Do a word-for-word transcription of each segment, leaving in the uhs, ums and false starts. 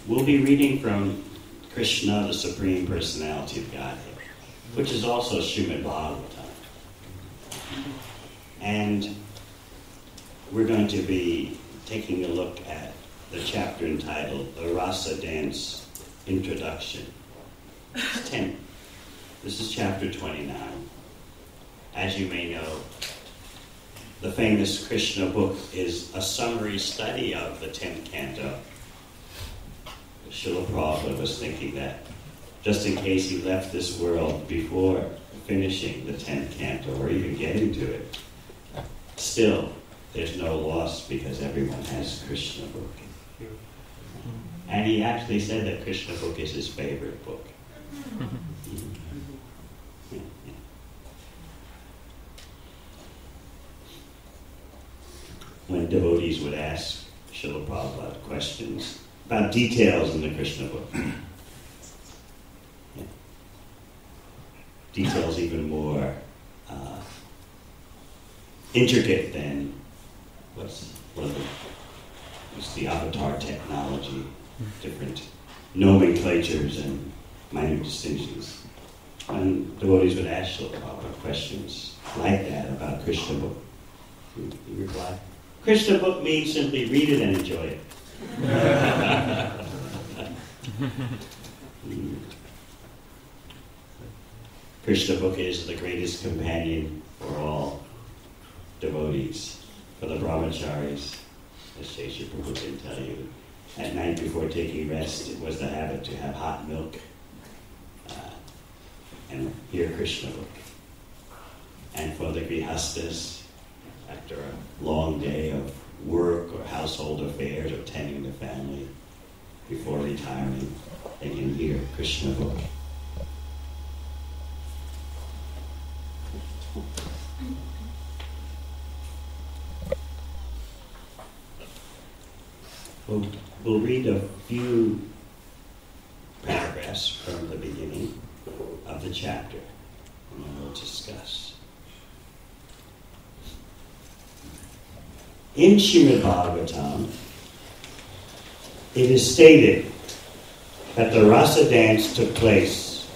we'll be reading from Krishna, the Supreme Personality of Godhead, which is also Srimad Bhagavatam. And we're going to be taking a look at the chapter entitled The Rasa Dance Introduction. It's ten. This is chapter twenty-nine. As you may know, the famous Krishna book is a summary study of the tenth canto. Srila Prabhupada was thinking that just in case he left this world before finishing the tenth canto or even getting to it, still there's no loss because everyone has Krishna book. And he actually said that Krishna book is his favorite book. When devotees would ask Srila Prabhupada questions about details in the Krishna book, yeah. details even more uh, intricate than what's, what are the, what's the avatar technology, different nomenclatures and minute distinctions. And devotees would ask Srila Prabhupada questions like that about Krishna book. He replied, Krishna book means simply read it and enjoy it. Krishna book is the greatest companion for all devotees. For the brahmacharis, as Shesha Prabhu can tell you, at night before taking rest, it was the habit to have hot milk uh, and hear Krishna book. And for the grihastas, after a long day of work or household affairs or tending the family, before retiring, they can hear Krishna book. We'll, we'll read a few paragraphs from the beginning of the chapter, and then we'll discuss. In Srimad Bhagavatam, it is stated that the Rasa dance took place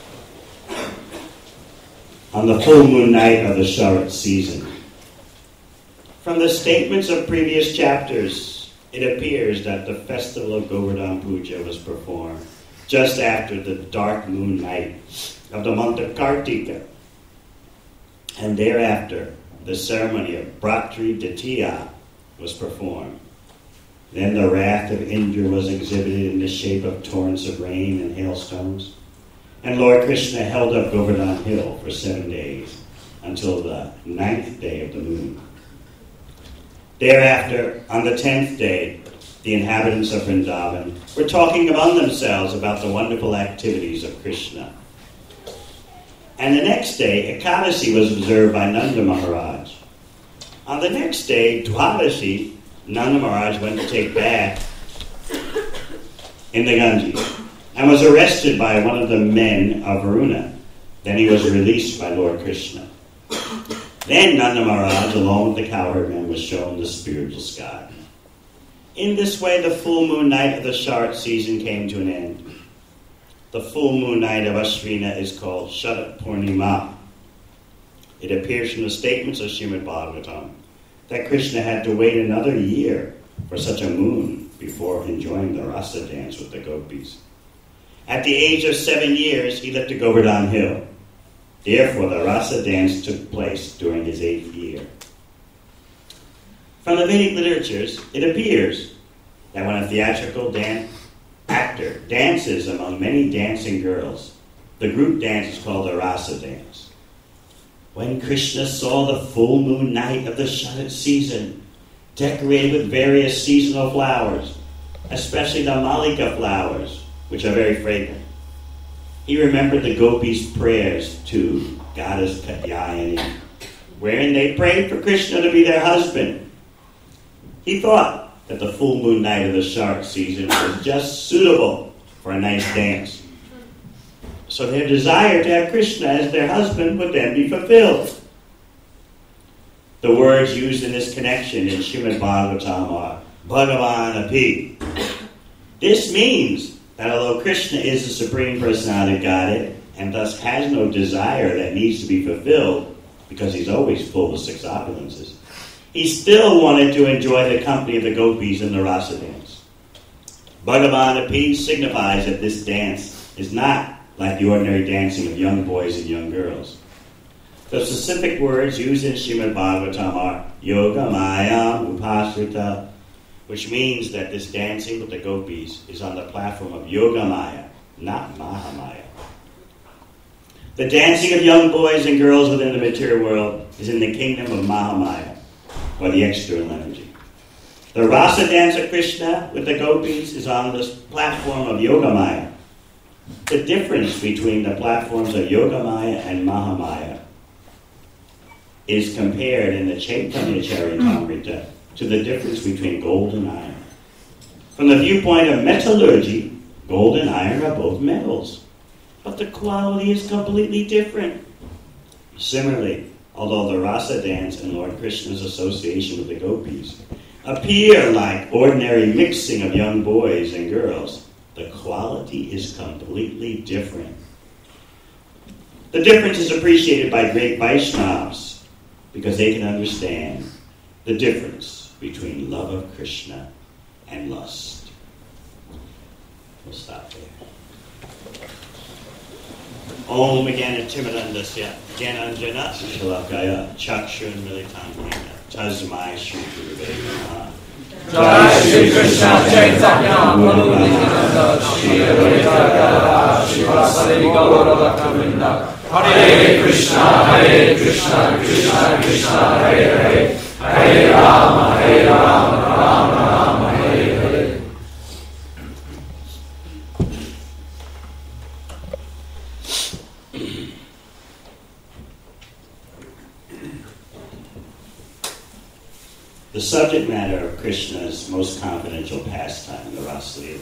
on the full moon night of the Sharat season. From the statements of previous chapters, it appears that the festival of Govardhan Puja was performed just after the dark moon night of the month of Kartika, and thereafter the ceremony of Bratri Ditya was performed. Then the wrath of Indra was exhibited in the shape of torrents of rain and hailstones. And Lord Krishna held up Govardhan Hill for seven days until the ninth day of the moon. Thereafter, on the tenth day, the inhabitants of Vrindavan were talking among themselves about the wonderful activities of Krishna. And the next day, Ekadasi was observed by Nanda Maharaj. On the next day, Dwadashi, Nanda Maharaj went to take bath in the Ganges and was arrested by one of the men of Varuna. Then he was released by Lord Krishna. Then Nanda Maharaj, along with the cowherd men, was shown the spiritual sky. In this way, the full moon night of the Sharat season came to an end. The full moon night of Ashvina is called Sharat Purnima. It appears from the statements of Srimad Bhagavatam that Krishna had to wait another year for such a moon before enjoying the rasa dance with the gopis. At the age of seven years, he left to Govardhan Hill. Therefore, the rasa dance took place during his eighth year. From the Vedic literatures, it appears that when a theatrical dan- actor dances among many dancing girls, the group dance is called the rasa dance. When Krishna saw the full moon night of the Sharat season, decorated with various seasonal flowers, especially the malika flowers, which are very fragrant, he remembered the gopis' prayers to Goddess Katyayani, wherein they prayed for Krishna to be their husband. He thought that the full moon night of the Sharat season was just suitable for a nice dance. So their desire to have Krishna as their husband would then be fulfilled. The words used in this connection in Srimad Bhagavatam are Bhagavan Api. This means that although Krishna is the Supreme Personality of Godhead, and thus has no desire that needs to be fulfilled, because he's always full of six opulences, he still wanted to enjoy the company of the gopis in the rasa dance. Bhagavan appease signifies that this dance is not like the ordinary dancing of young boys and young girls. The specific words used in Srimad Bhagavatam are Yoga Maya Upasrita, which means that this dancing with the gopis is on the platform of Yoga Maya, not Mahamaya. The dancing of young boys and girls within the material world is in the kingdom of Mahamaya, or the external energy. The rasa dance of Krishna with the gopis is on the platform of Yogamaya. The difference between the platforms of Yogamaya and Mahamaya is compared in the Chaitanya Charitamrita to the difference between gold and iron. From the viewpoint of metallurgy, gold and iron are both metals, but the quality is completely different. Similarly, although the rasa dance and Lord Krishna's association with the gopis appear like ordinary mixing of young boys and girls, the quality is completely different. The difference is appreciated by great Vaishnavas because they can understand the difference between love of Krishna and lust. We'll stop there. Om Gana Timirandasya Gyananjana Shalakaya Chakshun Militantina Tasmai Shri Gurave Namaha. Jai Shri Krishna Chaitanya Prabhu Nityananda Shri Advaita Shivasari Gaura Bhaktavrinda. Hare Krishna Hare Krishna Krishna Krishna Hare Hare Hare Rama Hare Rama Rama Rama Hare Hare. The subject matter of Krishna's most confidential pastime, the Rasa Leela,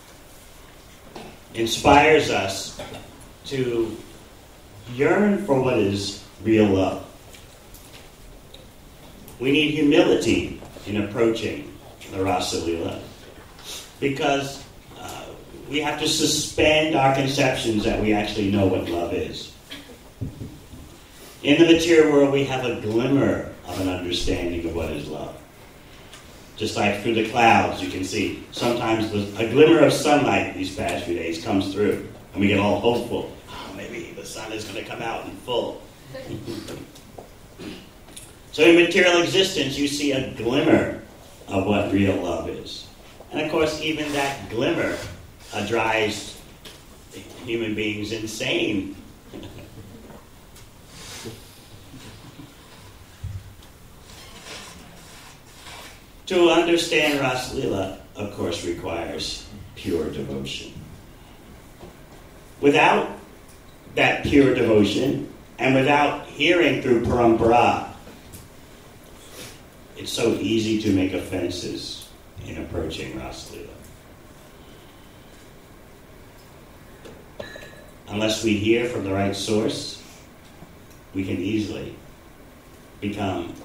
inspires us to yearn for what is real love. We need humility in approaching the Rasa Leela because uh, we have to suspend our conceptions that we actually know what love is. In the material world, we have a glimmer of an understanding of what is love. Just like through the clouds, you can see sometimes the, a glimmer of sunlight these past few days comes through, and we get all hopeful. Oh, maybe the sun is going to come out in full. So in material existence, you see a glimmer of what real love is. And of course, even that glimmer uh, drives human beings insane. To understand Rasa Leela, of course, requires pure devotion. Without that pure devotion, and without hearing through parampara, it's so easy to make offenses in approaching Rasa Leela. Unless we hear from the right source, we can easily become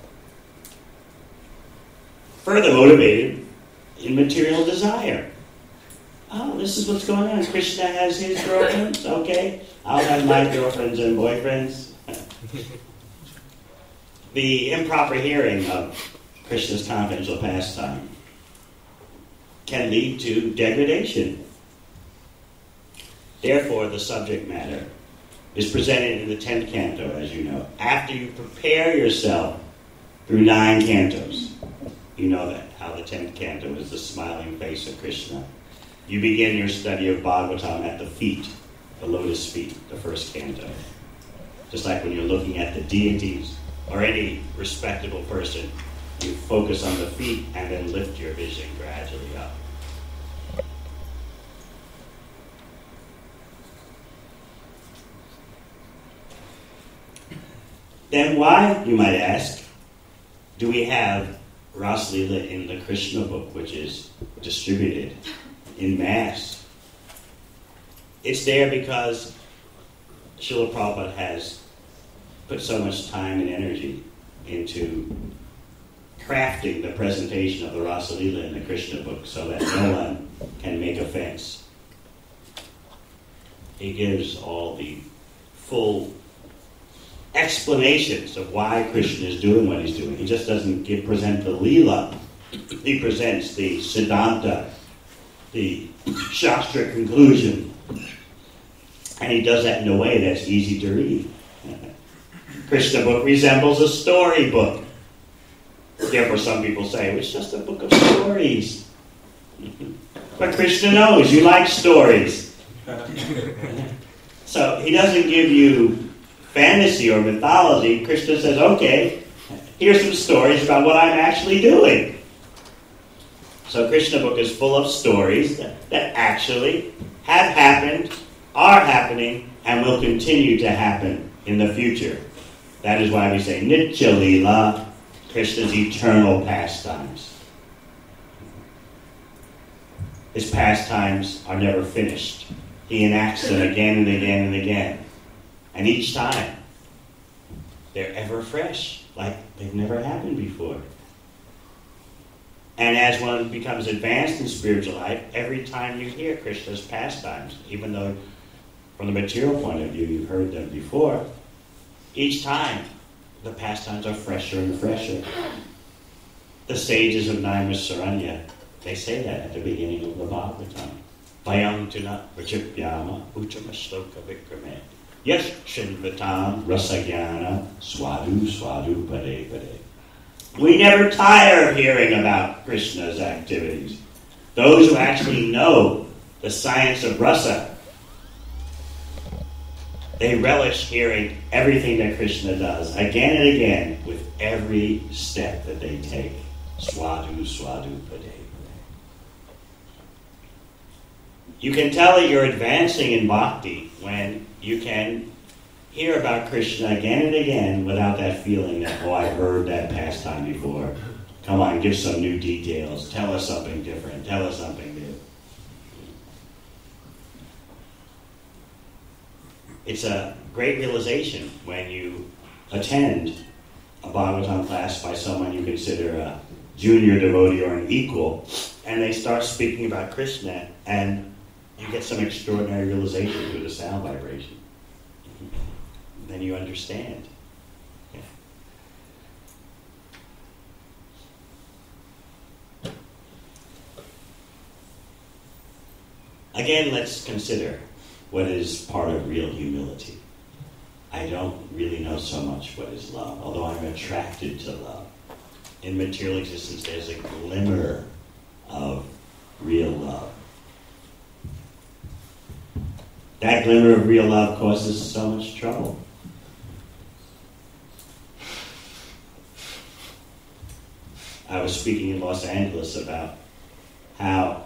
further motivated in material desire. Oh, this is what's going on. Krishna has his girlfriends. Okay, I'll have my girlfriends and boyfriends. The improper hearing of Krishna's confidential pastime can lead to degradation. Therefore, the subject matter is presented in the tenth canto, as you know. After you prepare yourself through nine cantos, you know that, how the tenth canto is the smiling face of Krishna. You begin your study of Bhagavatam at the feet, the lotus feet, the first canto. Just like when you're looking at the deities or any respectable person, you focus on the feet and then lift your vision gradually up. Then why, you might ask, do we have Rasa Leela in the Krishna book, which is distributed in mass? It's there because Srila Prabhupada has put so much time and energy into crafting the presentation of the Rasa Leela in the Krishna book so that no one can make a defense. He gives all the full explanations of why Krishna is doing what he's doing. He just doesn't give, present the Leela. He presents the Siddhanta, the Shastra conclusion. And he does that in a way that's easy to read. Krishna book resembles a story book. Therefore, some people say, well, it's just a book of stories. But Krishna knows you like stories. So he doesn't give you fantasy or mythology. Krishna says, okay, here's some stories about what I'm actually doing. So Krishna book is full of stories that, that actually have happened, are happening, and will continue to happen in the future. That is why we say Nitya Leela, Krishna's eternal pastimes. His pastimes are never finished. He enacts them again and again and again. And each time, they're ever fresh, like they've never happened before. And as one becomes advanced in spiritual life, every time you hear Krishna's pastimes, even though from the material point of view you've heard them before, each time the pastimes are fresher and fresher. The sages of Naimisaranya, they say that at the beginning of the Bhagavatam. Vayam tuna prachipyama uchama shloka vikrame yes shinvatam rasagyana swadu swadu pade pade. We never tire of hearing about Krishna's activities. Those who actually know the science of rasa, they relish hearing everything that Krishna does again and again with every step that they take. Swadu, swadu, pade, pade. You can tell that you're advancing in bhakti when you can hear about Krishna again and again without that feeling that, oh, I've heard that pastime before. Come on, give some new details. Tell us something different. Tell us something new. It's a great realization when you attend a Bhagavatam class by someone you consider a junior devotee or an equal, and they start speaking about Krishna, and you get some extraordinary realization through the sound vibration. Then you understand. Yeah. Again, let's consider what is part of real humility. I don't really know so much what is love, although I'm attracted to love. In material existence, there's a glimmer of real love. That glimmer of real love causes so much trouble. I was speaking in Los Angeles about how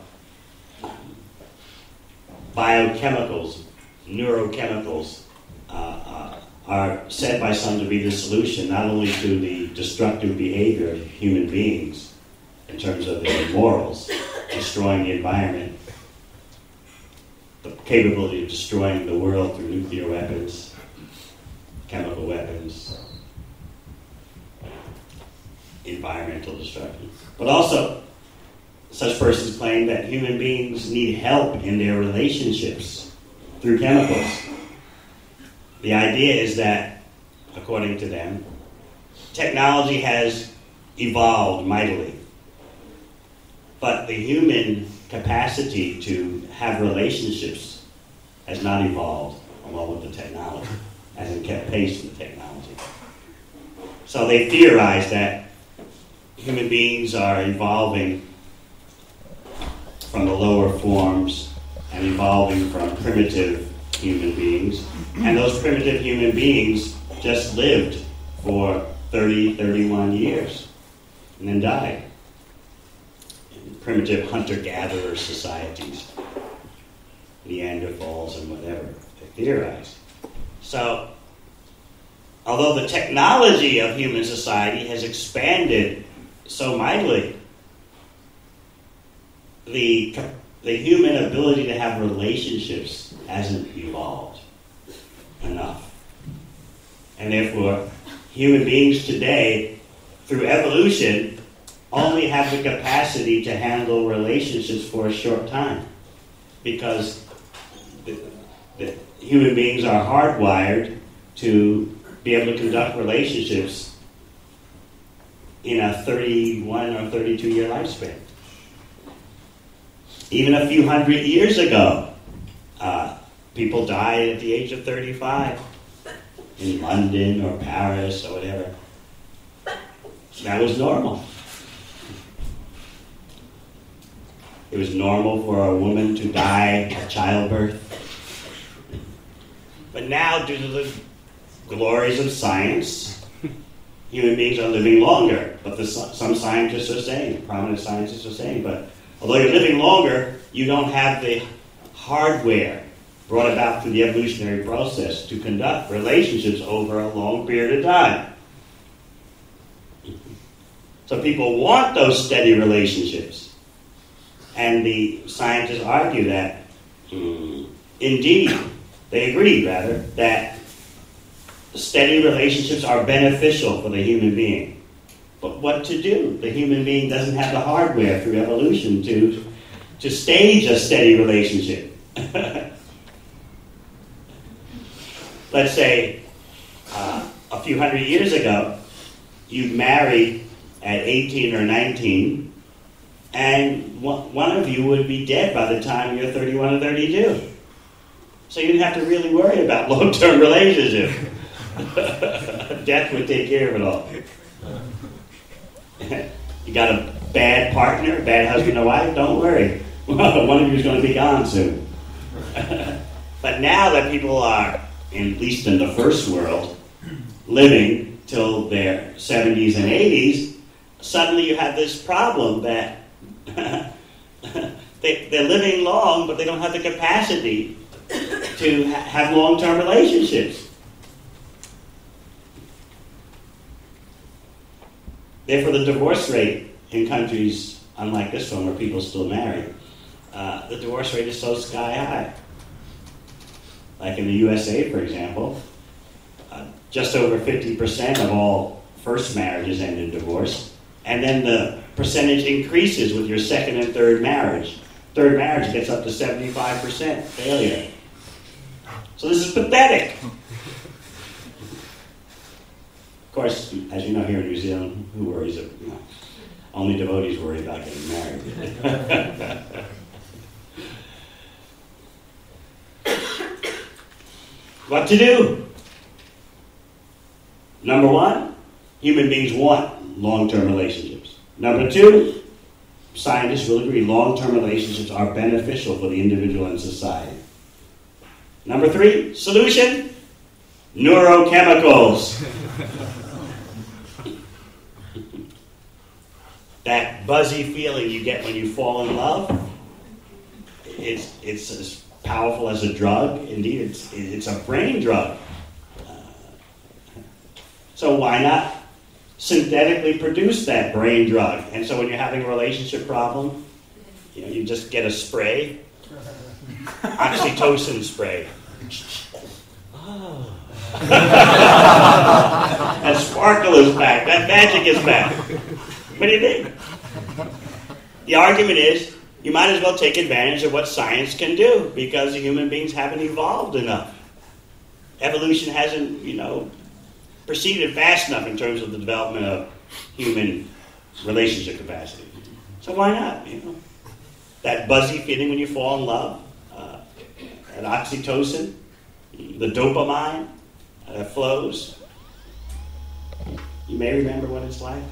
biochemicals, neurochemicals, uh, uh, are said by some to be the solution not only to the destructive behavior of human beings in terms of their morals, destroying the environment, the capability of destroying the world through nuclear weapons, chemical weapons, environmental destruction. But also, such persons claim that human beings need help in their relationships through chemicals. The idea is that, according to them, technology has evolved mightily, but the human capacity to have relationships has not evolved along with the technology, hasn't kept pace with the technology. So they theorize that human beings are evolving from the lower forms and evolving from primitive human beings, and those primitive human beings just lived for thirty, thirty-one years and then died. Primitive hunter-gatherer societies, Neanderthals and whatever, they theorize. So, although the technology of human society has expanded so mightily, the, the human ability to have relationships hasn't evolved enough. And therefore, human beings today, through evolution, only have the capacity to handle relationships for a short time. because the, the human beings are hardwired to be able to conduct relationships in a thirty-one or thirty-two year lifespan. Even a few hundred years ago, uh, people died at the age of thirty-five in London or Paris or whatever. That was normal. It was normal for a woman to die at childbirth. But now, due to the glories of science, human beings are living longer. But the, some scientists are saying, prominent scientists are saying, but although you're living longer, you don't have the hardware brought about through the evolutionary process to conduct relationships over a long period of time. So people want those steady relationships. And the scientists argue that, mm, indeed, they agree, rather, that steady relationships are beneficial for the human being. But what to do? The human being doesn't have the hardware through evolution to, to stage a steady relationship. Let's say uh, a few hundred years ago, you married at eighteen or nineteen, and one of you would be dead by the time you're thirty-one or thirty-two. So you didn't have to really worry about long-term relationships. Death would take care of it all. You got a bad partner, a bad husband or wife, don't worry. One of you is going to be gone soon. But now that people are, at least in the first world, living till their seventies and eighties, suddenly you have this problem that they, they're living long, but they don't have the capacity to ha- have long-term relationships. Therefore, the divorce rate in countries unlike this one, where people still marry, uh, the divorce rate is so sky high. Like in the U S A, for example, uh, just over fifty percent of all first marriages end in divorce, and then the percentage increases with your second and third marriage. Third marriage gets up to seventy-five percent failure. So this is pathetic. Of course, as you know, here in New Zealand, who worries? Of, you know, only devotees worry about getting married. What to do? Number one, human beings want long-term relationships. Number two, scientists will agree long-term relationships are beneficial for the individual and society. Number three, solution, neurochemicals. That buzzy feeling you get when you fall in love, it's, it's as powerful as a drug. Indeed, it's, it's a brain drug. Uh, so why not synthetically produce that brain drug? And so when you're having a relationship problem, you know, you just get a spray, oxytocin spray. Oh. And sparkle is back. That magic is back. What do you think? The argument is, you might as well take advantage of what science can do, because human beings haven't evolved enough. Evolution hasn't, you know, proceeded fast enough in terms of the development of human relationship capacity. So why not? You know, that buzzy feeling when you fall in love, uh, that oxytocin, the dopamine that flows. You may remember what it's like.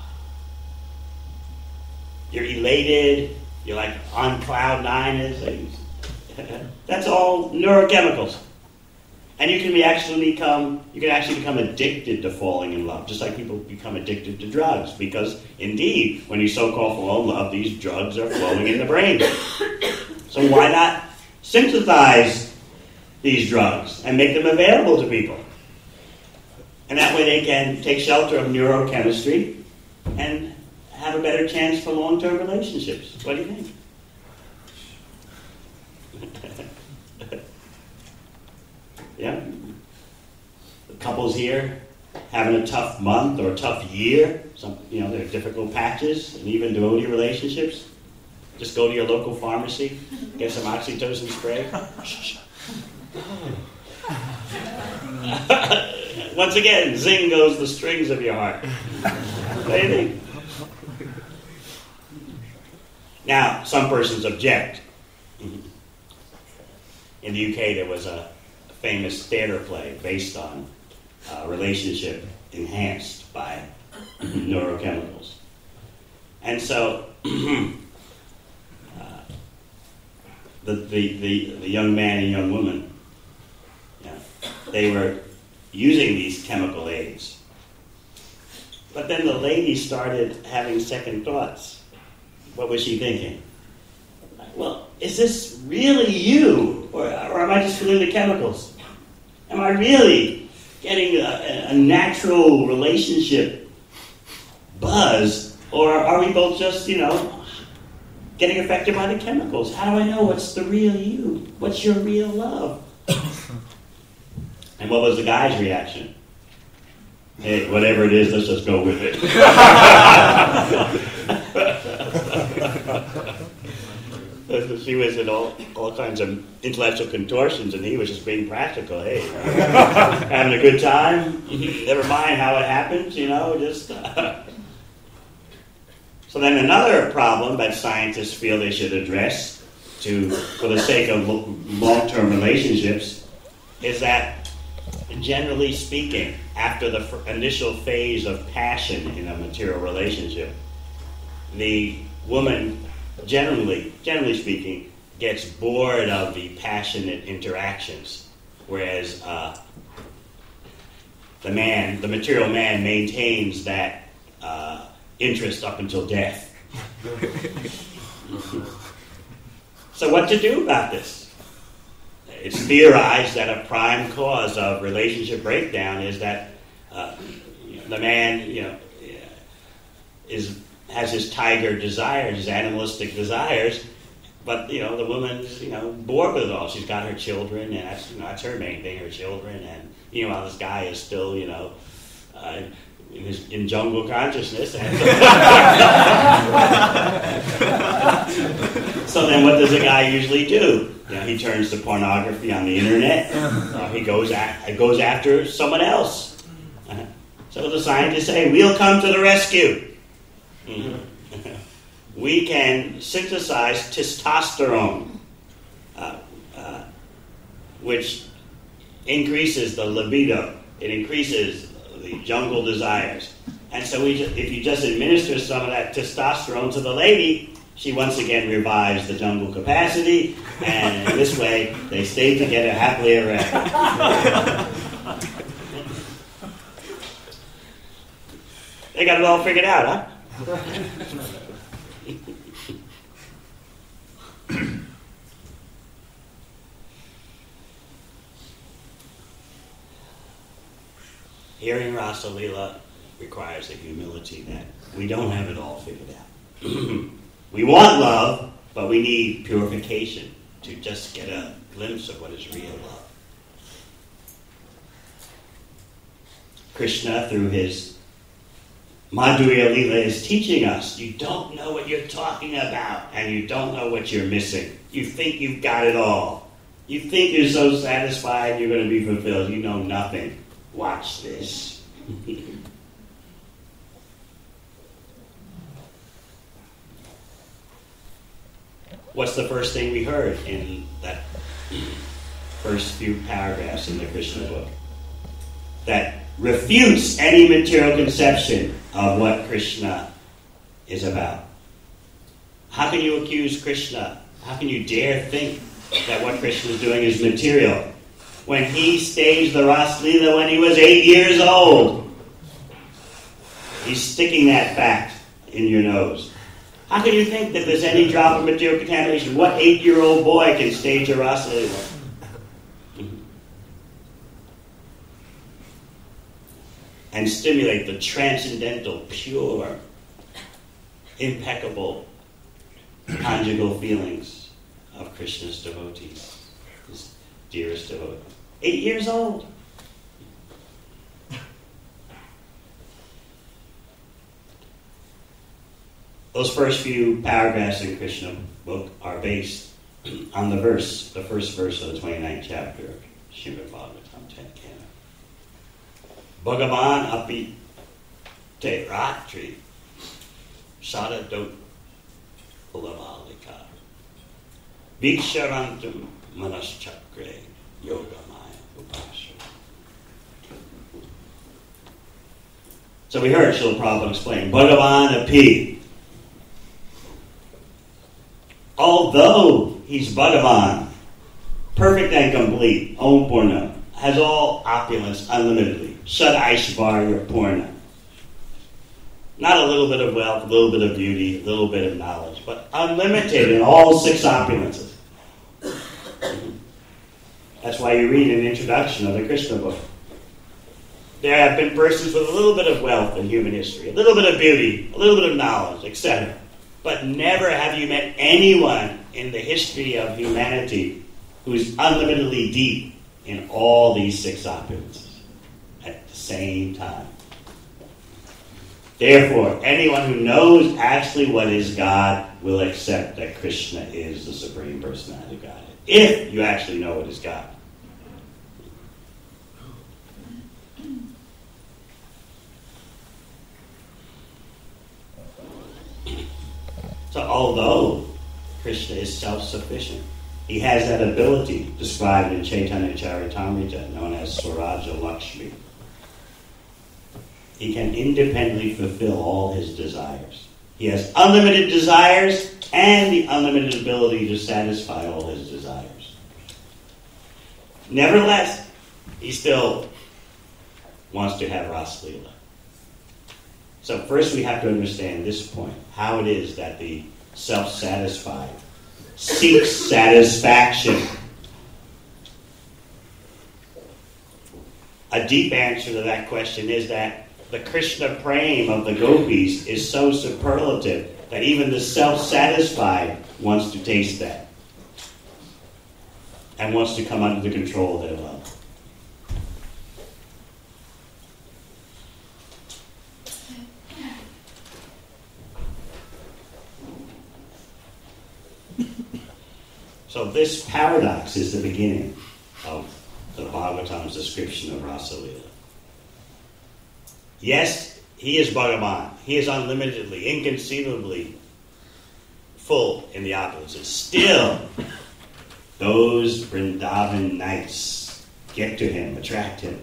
You're elated. You're like on cloud nine. That's all neurochemicals. And you can be actually become, you can actually become addicted to falling in love, just like people become addicted to drugs, because indeed, when you so-called fall in love, these drugs are flowing in the brain. So why not synthesize these drugs and make them available to people? And that way they can take shelter of neurochemistry and have a better chance for long-term relationships. What do you think? Yeah. The couples here having a tough month or a tough year. Some, you know, there are difficult patches, and even devotee relationships. Just go to your local pharmacy, get some oxytocin spray. Once again, zing goes the strings of your heart. What do you think? Now, some persons object. In the U K, there was a famous theater play based on a relationship enhanced by neurochemicals. And so, uh, the, the, the, the young man and young woman, you know, they were using these chemical aids. But then the lady started having second thoughts. What was she thinking? Well, is this really you? Or, or am I just feeling the chemicals? Am I really getting a, a natural relationship buzz? Or are we both just, you know, getting affected by the chemicals? How do I know what's the real you? What's your real love? And what was the guy's reaction? Hey, whatever it is, let's just go with it. She was in all, all kinds of intellectual contortions, and he was just being practical. Hey, having a good time? Never mind how it happens, you know, just... Uh. So then another problem that scientists feel they should address to, for the sake of long-term relationships is that, generally speaking, after the f- initial phase of passion in a material relationship, the woman generally, generally speaking, gets bored of the passionate interactions, whereas uh, the man, the material man, maintains that uh, interest up until death. So what to do about this? It's theorized that a prime cause of relationship breakdown is that uh, the man, you know, is has his tiger desires, his animalistic desires, but you know the woman's you know bored with it all. She's got her children, and that's you know that's her main thing, her children, and you know while this guy is still you know uh, in, his, in jungle consciousness. And so then, what does a guy usually do? You know, he turns to pornography on the internet. Uh, he goes a- goes after someone else. Uh, so the scientists say, "We'll come to the rescue." Mm-hmm. We can synthesize testosterone, uh, uh, which increases the libido. It increases the jungle desires. And so we just, if you just administer some of that testosterone to the lady, she once again revives the jungle capacity, and in this way, they stay together happily ever after. They got it all figured out, huh? Hearing Rasa Leela requires a humility that we don't have it all figured out. We want love, but we need purification to just get a glimpse of what is real love. Krishna, through his Madhurya Leela, is teaching us, you don't know what you're talking about, and you don't know what you're missing. You think you've got it all. You think you're so satisfied you're going to be fulfilled. You know nothing. Watch this. What's the first thing we heard in that first few paragraphs in the Krishna book? That refutes any material conception of what Krishna is about. How can you accuse Krishna? How can you dare think that what Krishna is doing is material when he staged the Ras Leela when he was eight years old? He's sticking that fact in your nose. How can you think that there's any drop of material contamination? What eight-year-old boy can stage a Ras Leela? And stimulate the transcendental, pure, impeccable conjugal feelings of Krishna's devotees, his dearest devotee. Eight years old. Those first few paragraphs in Krishna book are based on the verse, the first verse of the twenty-ninth chapter of Srimad Bhagavatam, tenth canto. Bhagavan api te ratri sadadot ulavalika viksharantum manaschakre yogamaya upasha. So we heard Srila Prabhupada explain, Bhagavan api, although he's Bhagavan, perfect and complete, Om Purna, has all opulence unlimitedly, Shad Aishvarya Purna. Not a little bit of wealth, a little bit of beauty, a little bit of knowledge, but unlimited in all six opulences. That's why you read in the introduction of the Krishna book. There have been persons with a little bit of wealth in human history, a little bit of beauty, a little bit of knowledge, et cetera. But never have you met anyone in the history of humanity who is unlimitedly deep in all these six opulences at the same time. Therefore, anyone who knows actually what is God will accept that Krishna is the Supreme Personality of Godhead. If you actually know what is God. So although Krishna is self-sufficient, he has that ability described in Chaitanya Charitamrita, known as Swaraja Lakshmi. He can independently fulfill all his desires. He has unlimited desires and the unlimited ability to satisfy all his desires. Nevertheless, he still wants to have Rasa Leela. So first we have to understand this point, how it is that the self-satisfied seeks satisfaction. A deep answer to that question is that the Krishna prema of the gopis is so superlative that even the self-satisfied wants to taste that and wants to come under the control of their love. So this paradox is the beginning of the Bhagavatam's description of Rasa Leela. Yes, he is Bhagavan. He is unlimitedly, inconceivably full in the opulences. Still, those Vrindavan nights get to him, attract him.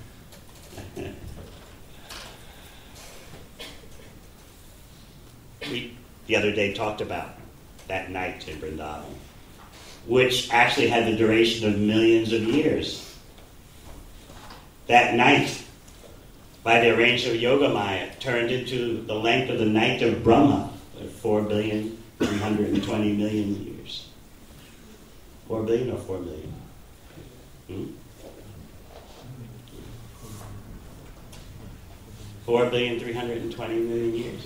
We, the other day, talked about that night in Vrindavan, which actually had the duration of millions of years. That night, by the arrangement of Yogamaya, turned into the length of the night of Brahma, four billion, three hundred twenty million years. four billion or four million? Hmm? four billion, three hundred twenty million years.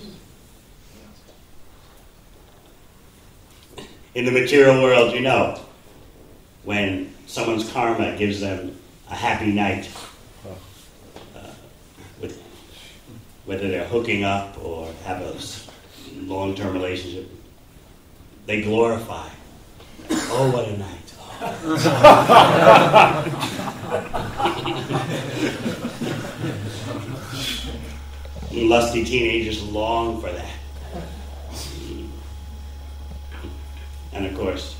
In the material world, you know, when someone's karma gives them a happy night, uh, with, whether they're hooking up or have a long-term relationship, they glorify. Oh, what a night. Oh. Lusty teenagers long for that. And of course,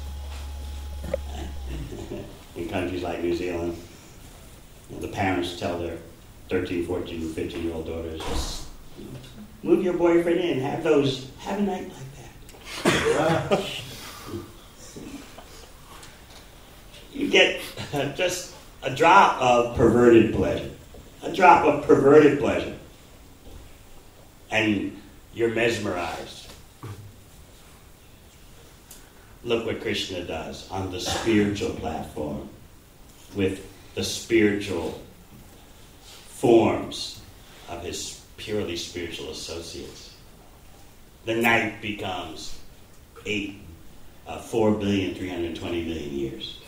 in countries like New Zealand, you know, the parents tell their thirteen, fourteen, fifteen-year-old daughters, just move your boyfriend in, have those, have a night like that. You get just a drop of perverted pleasure, a drop of perverted pleasure, and you're mesmerized. Look what Krishna does on the spiritual platform with the spiritual forms of his purely spiritual associates. The night becomes eight, uh, four billion, three hundred twenty million years.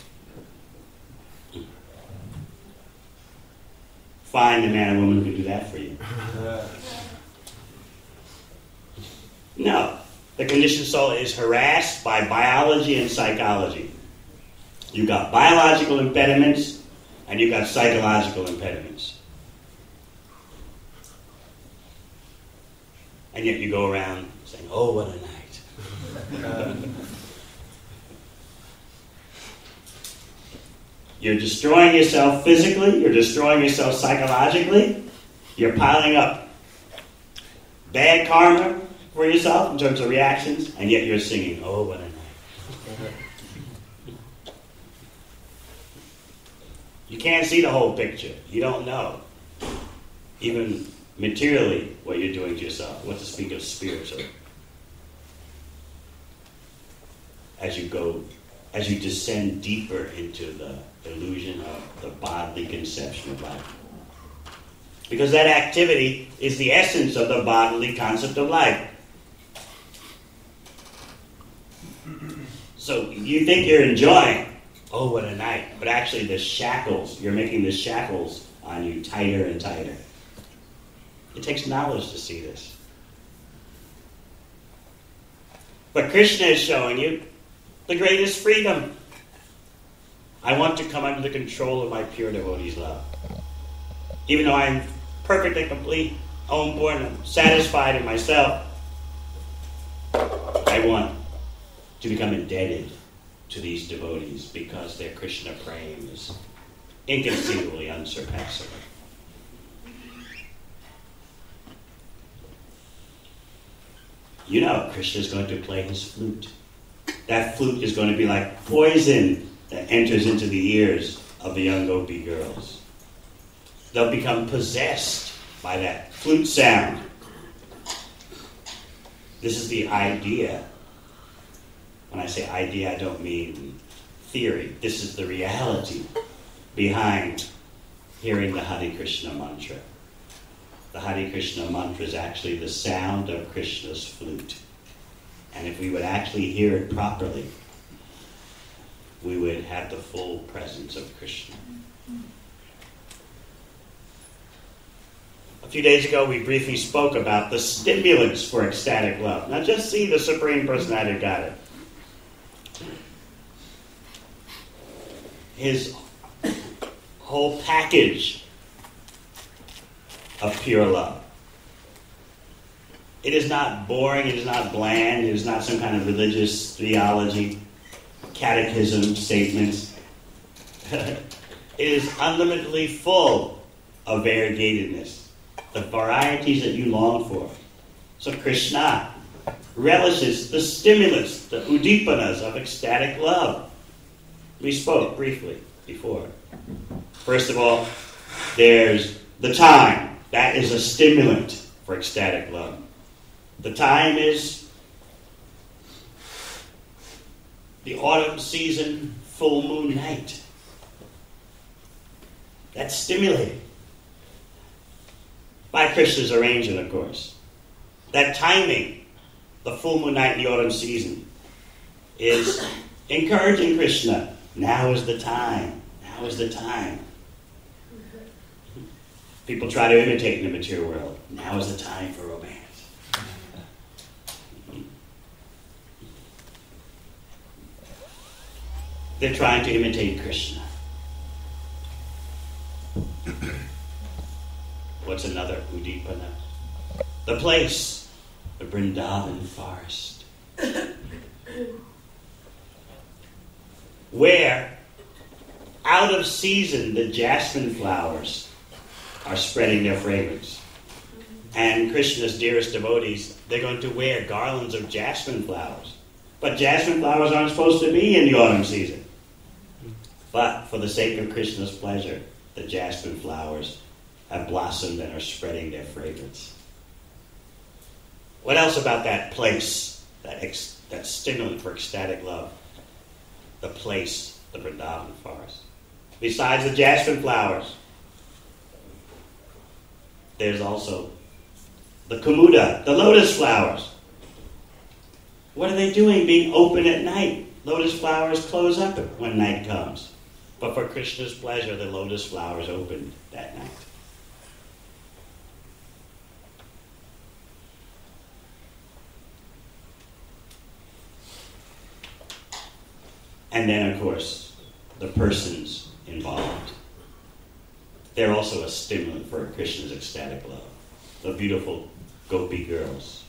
Find a man or woman who can do that for you. No. The conditioned soul is harassed by biology and psychology. You've got biological impediments and you've got psychological impediments. And yet you go around saying, oh, what a night. You're destroying yourself physically, you're destroying yourself psychologically, you're piling up bad karma for yourself in terms of reactions, and yet you're singing, oh, what a night. You can't see the whole picture. You don't know. Even materially, what you're doing to yourself, what to speak of spiritually. As you go, as you descend deeper into the illusion of the bodily conception of life. Because that activity is the essence of the bodily concept of life. So you think you're enjoying, oh, what a night. But actually the shackles, you're making the shackles on you tighter and tighter. It takes knowledge to see this. But Krishna is showing you the greatest freedom. I want to come under the control of my pure devotee's love. Even though I'm perfect and complete, own born, and satisfied in myself, I want to become indebted to these devotees because their Krishna prema is inconceivably unsurpassable. You know Krishna is going to play his flute. That flute is going to be like poison that enters into the ears of the young gopi girls. They'll become possessed by that flute sound. This is the idea. When I say idea, I don't mean theory. This is the reality behind hearing the Hare Krishna mantra. The Hare Krishna mantra is actually the sound of Krishna's flute. And if we would actually hear it properly, we would have the full presence of Krishna. A few days ago, we briefly spoke about the stimulants for ecstatic love. Now just see the Supreme Personality of Godhead. His whole package of pure love. It is not boring, it is not bland, it is not some kind of religious theology, catechism statements. It is unlimitedly full of variegatedness, the varieties that you long for. So Krishna relishes the stimulants, the udipanas of ecstatic love. We spoke briefly before. First of all, there's the time. That is a stimulant for ecstatic love. The time is the autumn season full moon night. That's stimulating. By Krishna's arrangement, of course. That timing, the full moon night in the autumn season, is encouraging Krishna. Now is the time. Now is the time. People try to imitate in the material world. Now is the time for romance. They're trying to imitate Krishna. What's another udipana? The place, the Vrindavan forest. Where, out of season, the jasmine flowers are spreading their fragrance. And Krishna's dearest devotees, they're going to wear garlands of jasmine flowers. But jasmine flowers aren't supposed to be in the autumn season. But for the sake of Krishna's pleasure, the jasmine flowers have blossomed and are spreading their fragrance. What else about that place, that, ex, that stimulant for ecstatic love? The place, the Vrindavan forest. Besides the jasmine flowers, there's also the Kumuda, the lotus flowers. What are they doing being open at night? Lotus flowers close up when night comes. But for Krishna's pleasure, the lotus flowers opened that night. And then, of course, the persons involved. They're also a stimulant for a Krishna's ecstatic love. The beautiful gopi girls.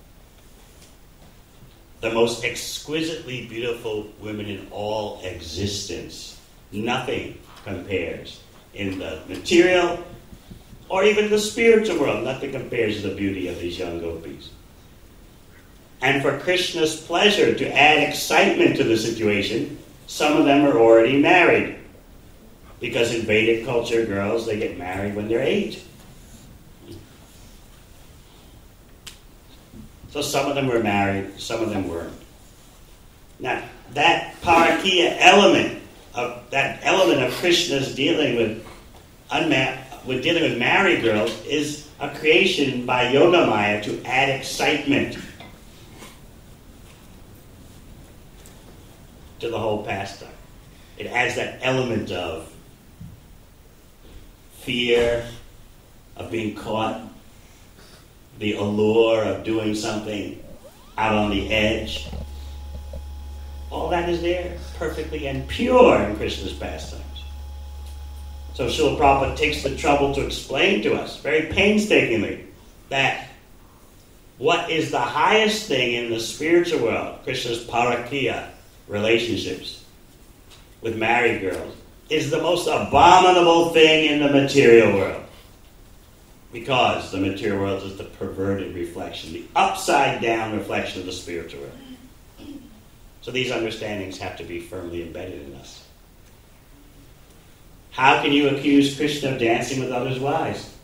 The most exquisitely beautiful women in all existence. Nothing compares in the material or even the spiritual world. Nothing compares to the beauty of these young gopis. And for Krishna's pleasure to add excitement to the situation, some of them are already married. Because in Vedic culture, girls, they get married when they're eight. So some of them were married, some of them weren't. Now, that parakiya element, of that element of Krishna's dealing with unma- with dealing with married girls is a creation by Yogamaya to add excitement to the whole pastime. It adds that element of fear, of being caught, the allure of doing something out on the edge. All that is there, perfectly and pure in Krishna's pastimes. So Srila Prabhupada takes the trouble to explain to us, very painstakingly, that what is the highest thing in the spiritual world, Krishna's parakiya relationships with married girls, is the most abominable thing in the material world. Because the material world is the perverted reflection, the upside-down reflection of the spiritual world. So these understandings have to be firmly embedded in us. How can you accuse Krishna of dancing with others' wives?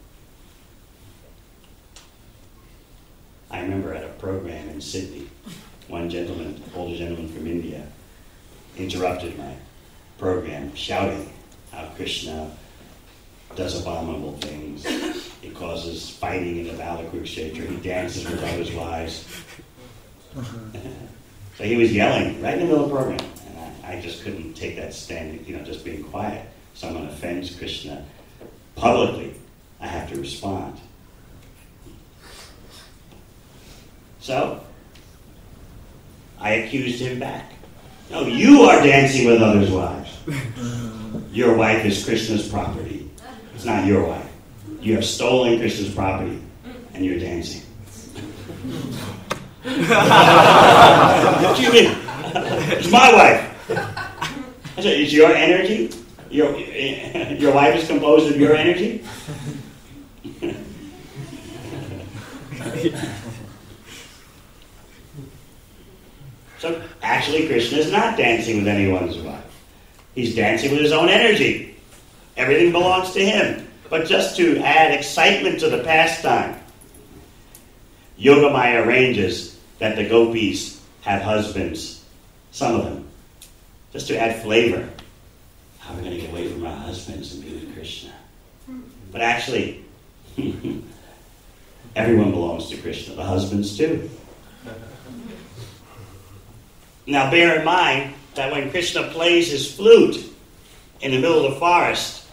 I remember at a program in Sydney, one gentleman, older gentleman from India, interrupted my program shouting how Krishna does abominable things. He causes fighting in the Bala Kurukshetra. He dances with others' wives. So he was yelling right in the middle of the program. And I, I just couldn't take that stand, you know, just being quiet. Someone offends Krishna publicly. I have to respond. So, I accused him back. No, you are dancing with others' wives. Your wife is Krishna's property. It's not your wife. You have stolen Krishna's property, and you're dancing. What do you mean? It's my wife. I said, it's your energy? Your, your wife is composed of your energy? So, actually, Krishna is not dancing with anyone's wife. He's dancing with his own energy. Everything belongs to him. But just to add excitement to the pastime, Yogamaya arranges that the gopis have husbands, some of them, just to add flavor. How are we going to get away from our husbands and be with Krishna? But actually, everyone belongs to Krishna, the husbands too. Now bear in mind that when Krishna plays his flute in the middle of the forest,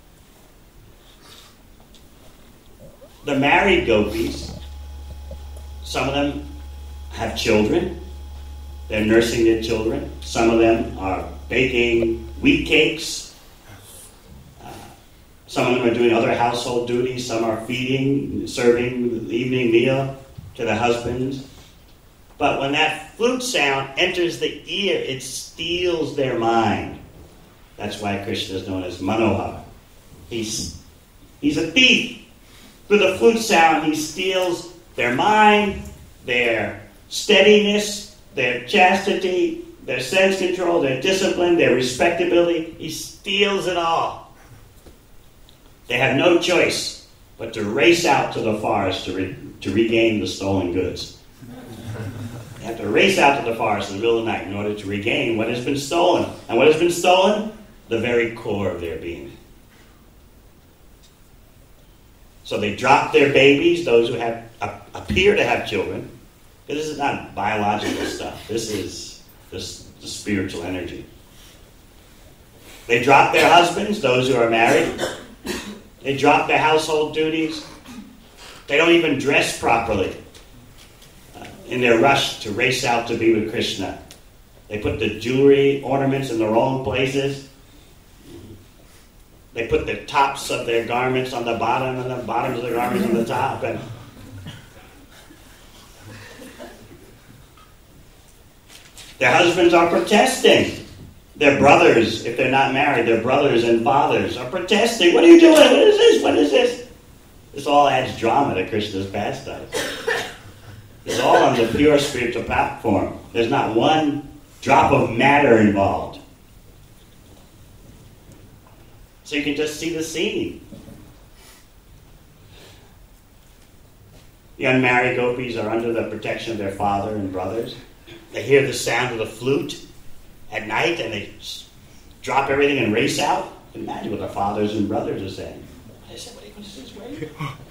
the married gopis, some of them have children. They're nursing their children. Some of them are baking wheat cakes. Uh, some of them are doing other household duties. Some are feeding, serving the evening meal to the husbands. But when that flute sound enters the ear, it steals their mind. That's why Krishna is known as Manohara. He's, he's a thief. Through the flute sound, he steals their mind, their steadiness, their chastity, their sense control, their discipline, their respectability. He steals it all. They have no choice but to race out to the forest to, re- to regain the stolen goods. They have to race out to the forest in the middle of the night in order to regain what has been stolen. And what has been stolen? The very core of their being. So they drop their babies, those who have uh, appear to have children. This is not biological stuff. This is this, the spiritual energy. They drop their husbands, those who are married. They drop their household duties. They don't even dress properly uh, in their rush to race out to be with Krishna. They put the jewelry ornaments in the wrong places. They put the tops of their garments on the bottom and the bottoms of the garments on the top. And their husbands are protesting. Their brothers, if they're not married, their brothers and fathers are protesting. What are you doing? What is this? What is this? This all adds drama to Krishna's pastimes. It's all on the pure spiritual platform. There's not one drop of matter involved. So you can just see the scene. The unmarried gopis are under the protection of their father and brothers. They hear the sound of the flute at night and they drop everything and race out. Imagine what their fathers and brothers are saying. I said, what is this way?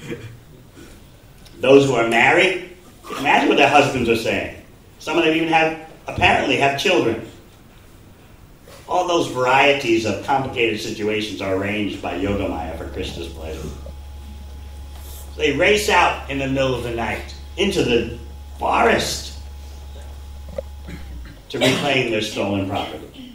Those who are married, imagine what their husbands are saying. Some of them even have, apparently have children. All those varieties of complicated situations are arranged by Yogamaya for Krishna's pleasure. So they race out in the middle of the night into the forest to reclaim their stolen property.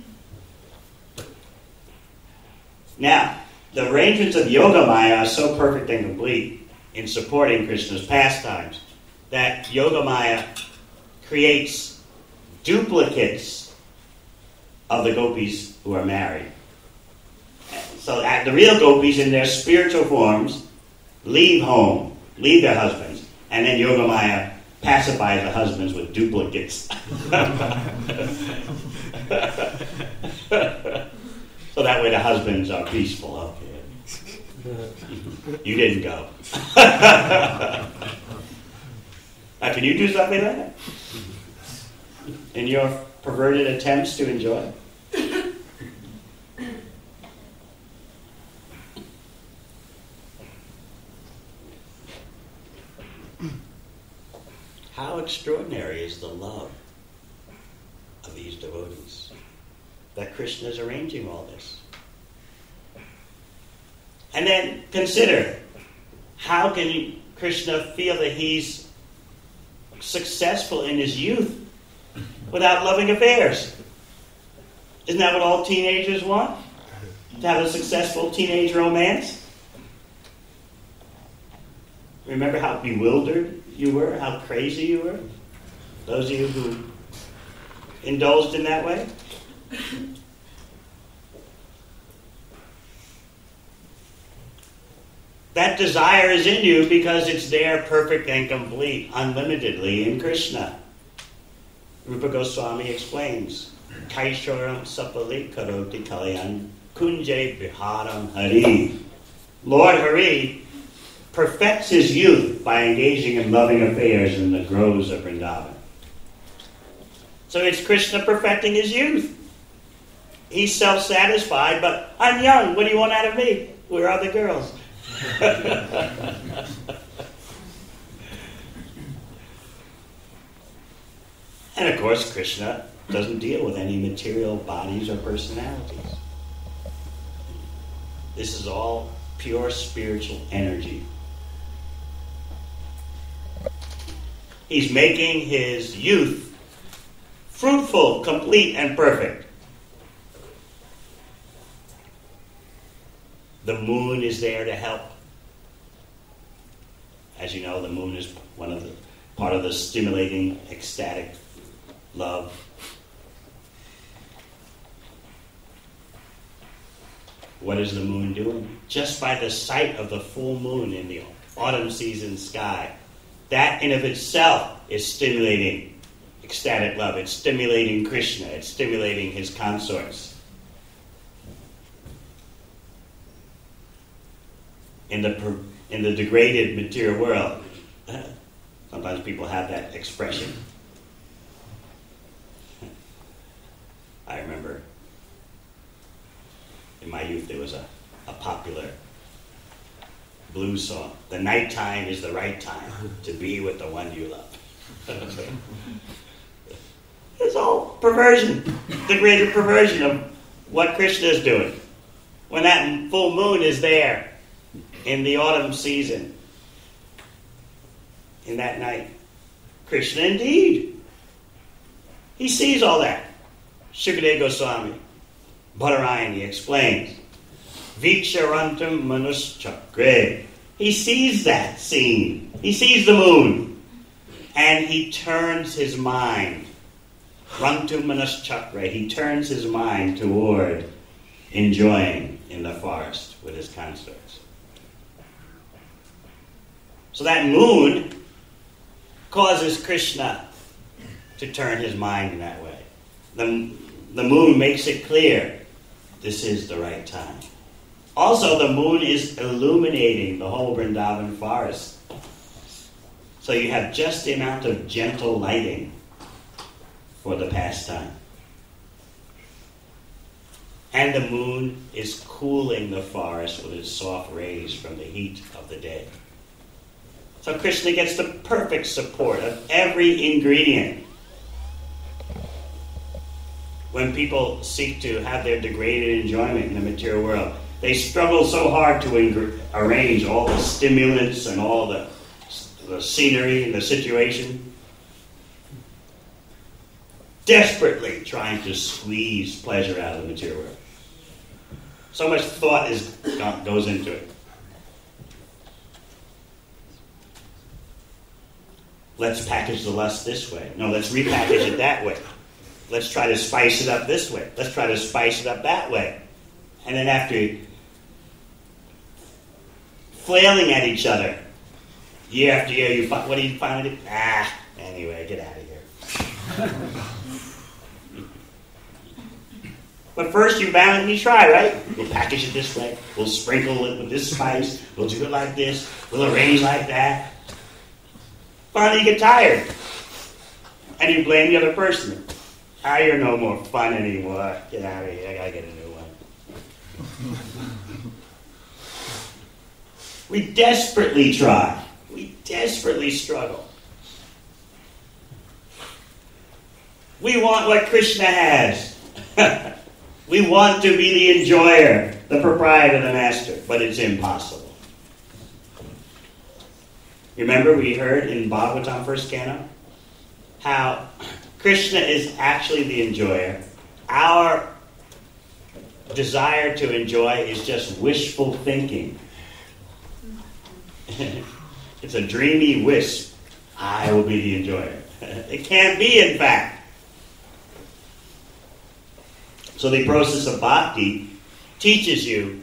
Now, the arrangements of Yogamaya are so perfect and complete in supporting Krishna's pastimes that Yogamaya creates duplicates of the gopis who are married. So that the real gopis in their spiritual forms leave home, leave their husbands, and then Yogamaya pacifies the husbands with duplicates. So that way the husbands are peaceful. Okay. You didn't go. Now, can you do something like that? In your perverted attempts to enjoy? How extraordinary is the love of these devotees that Krishna is arranging all this. And then consider, how can Krishna feel that he's successful in his youth without loving affairs? Isn't that what all teenagers want? To have a successful teenage romance? Remember how bewildered you were, how crazy you were? Those of you who indulged in that way? That desire is in you because it's there perfect and complete, unlimitedly in Krishna. Rupa Goswami explains, Kaishoram sapali karoti kalyan kunje viharam hari. Lord Hari perfects his youth by engaging in loving affairs in the groves of Vrindavan. So it's Krishna perfecting his youth. He's self-satisfied, but I'm young. What do you want out of me? Where are the girls? And of course, Krishna doesn't deal with any material bodies or personalities. This is all pure spiritual energy. He's making his youth fruitful, complete, and perfect. The moon is there to help. As you know, the moon is one of the part of the stimulating, ecstatic love. What is the moon doing? Just by the sight of the full moon in the autumn season sky, that in of itself is stimulating ecstatic love. It's stimulating Krishna. It's stimulating his consorts. In the in the degraded material world, sometimes people have that expression. I remember in my youth there was a, a popular blues song. The nighttime is the right time to be with the one you love. It's all perversion, degraded perversion of what Krishna is doing. When that full moon is there in the autumn season, in that night, Krishna indeed. He sees all that. Shukadeva Goswami, Badarayani explains, Vicharantam Manuschakre. He sees that scene. He sees the moon. And he turns his mind. Rantum Manuschakre. He turns his mind toward enjoying in the forest with his consorts. So that moon causes Krishna to turn his mind in that way. The, the moon makes it clear this is the right time. Also, the moon is illuminating the whole Vrindavan forest. So you have just the amount of gentle lighting for the pastime. And the moon is cooling the forest with its soft rays from the heat of the day. So Krishna gets the perfect support of every ingredient. When people seek to have their degraded enjoyment in the material world, they struggle so hard to ing- arrange all the stimulants and all the, the scenery and the situation, desperately trying to squeeze pleasure out of the material world. So much thought is goes into it. Let's package the lust this way. No, let's repackage it that way. Let's try to spice it up this way. Let's try to spice it up that way. And then after flailing at each other, year after year, you fi- what do you finally do? Ah, anyway, get out of here. But first you valiantly try, right? We'll package it this way. We'll sprinkle it with this spice. We'll do it like this. We'll arrange like that. Finally you get tired. And you blame the other person. Ah, you're no more fun anymore. Get out of here. I gotta get a new one. We desperately try. We desperately struggle. We want what Krishna has. We want to be the enjoyer, the proprietor, the master, but it's impossible. Remember we heard in Bhagavatam first canto how Krishna is actually the enjoyer. Our desire to enjoy is just wishful thinking. It's a dreamy wisp. I will be the enjoyer. It can't be, in fact. So the process of bhakti teaches you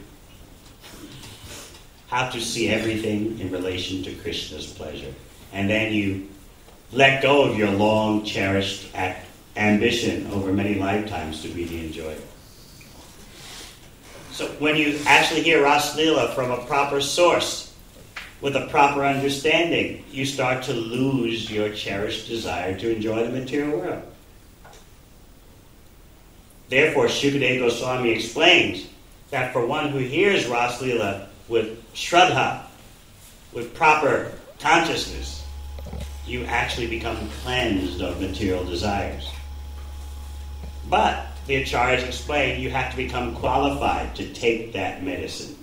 how to see everything in relation to Krishna's pleasure. And then you let go of your long cherished ambition over many lifetimes to be the enjoyer. So when you actually hear Ras Leela from a proper source, with a proper understanding, you start to lose your cherished desire to enjoy the material world. Therefore, Shukadeva Goswami explains that for one who hears Ras Leela with shraddha, with proper consciousness, you actually become cleansed of material desires. But, the acharyas explain, you have to become qualified to take that medicine.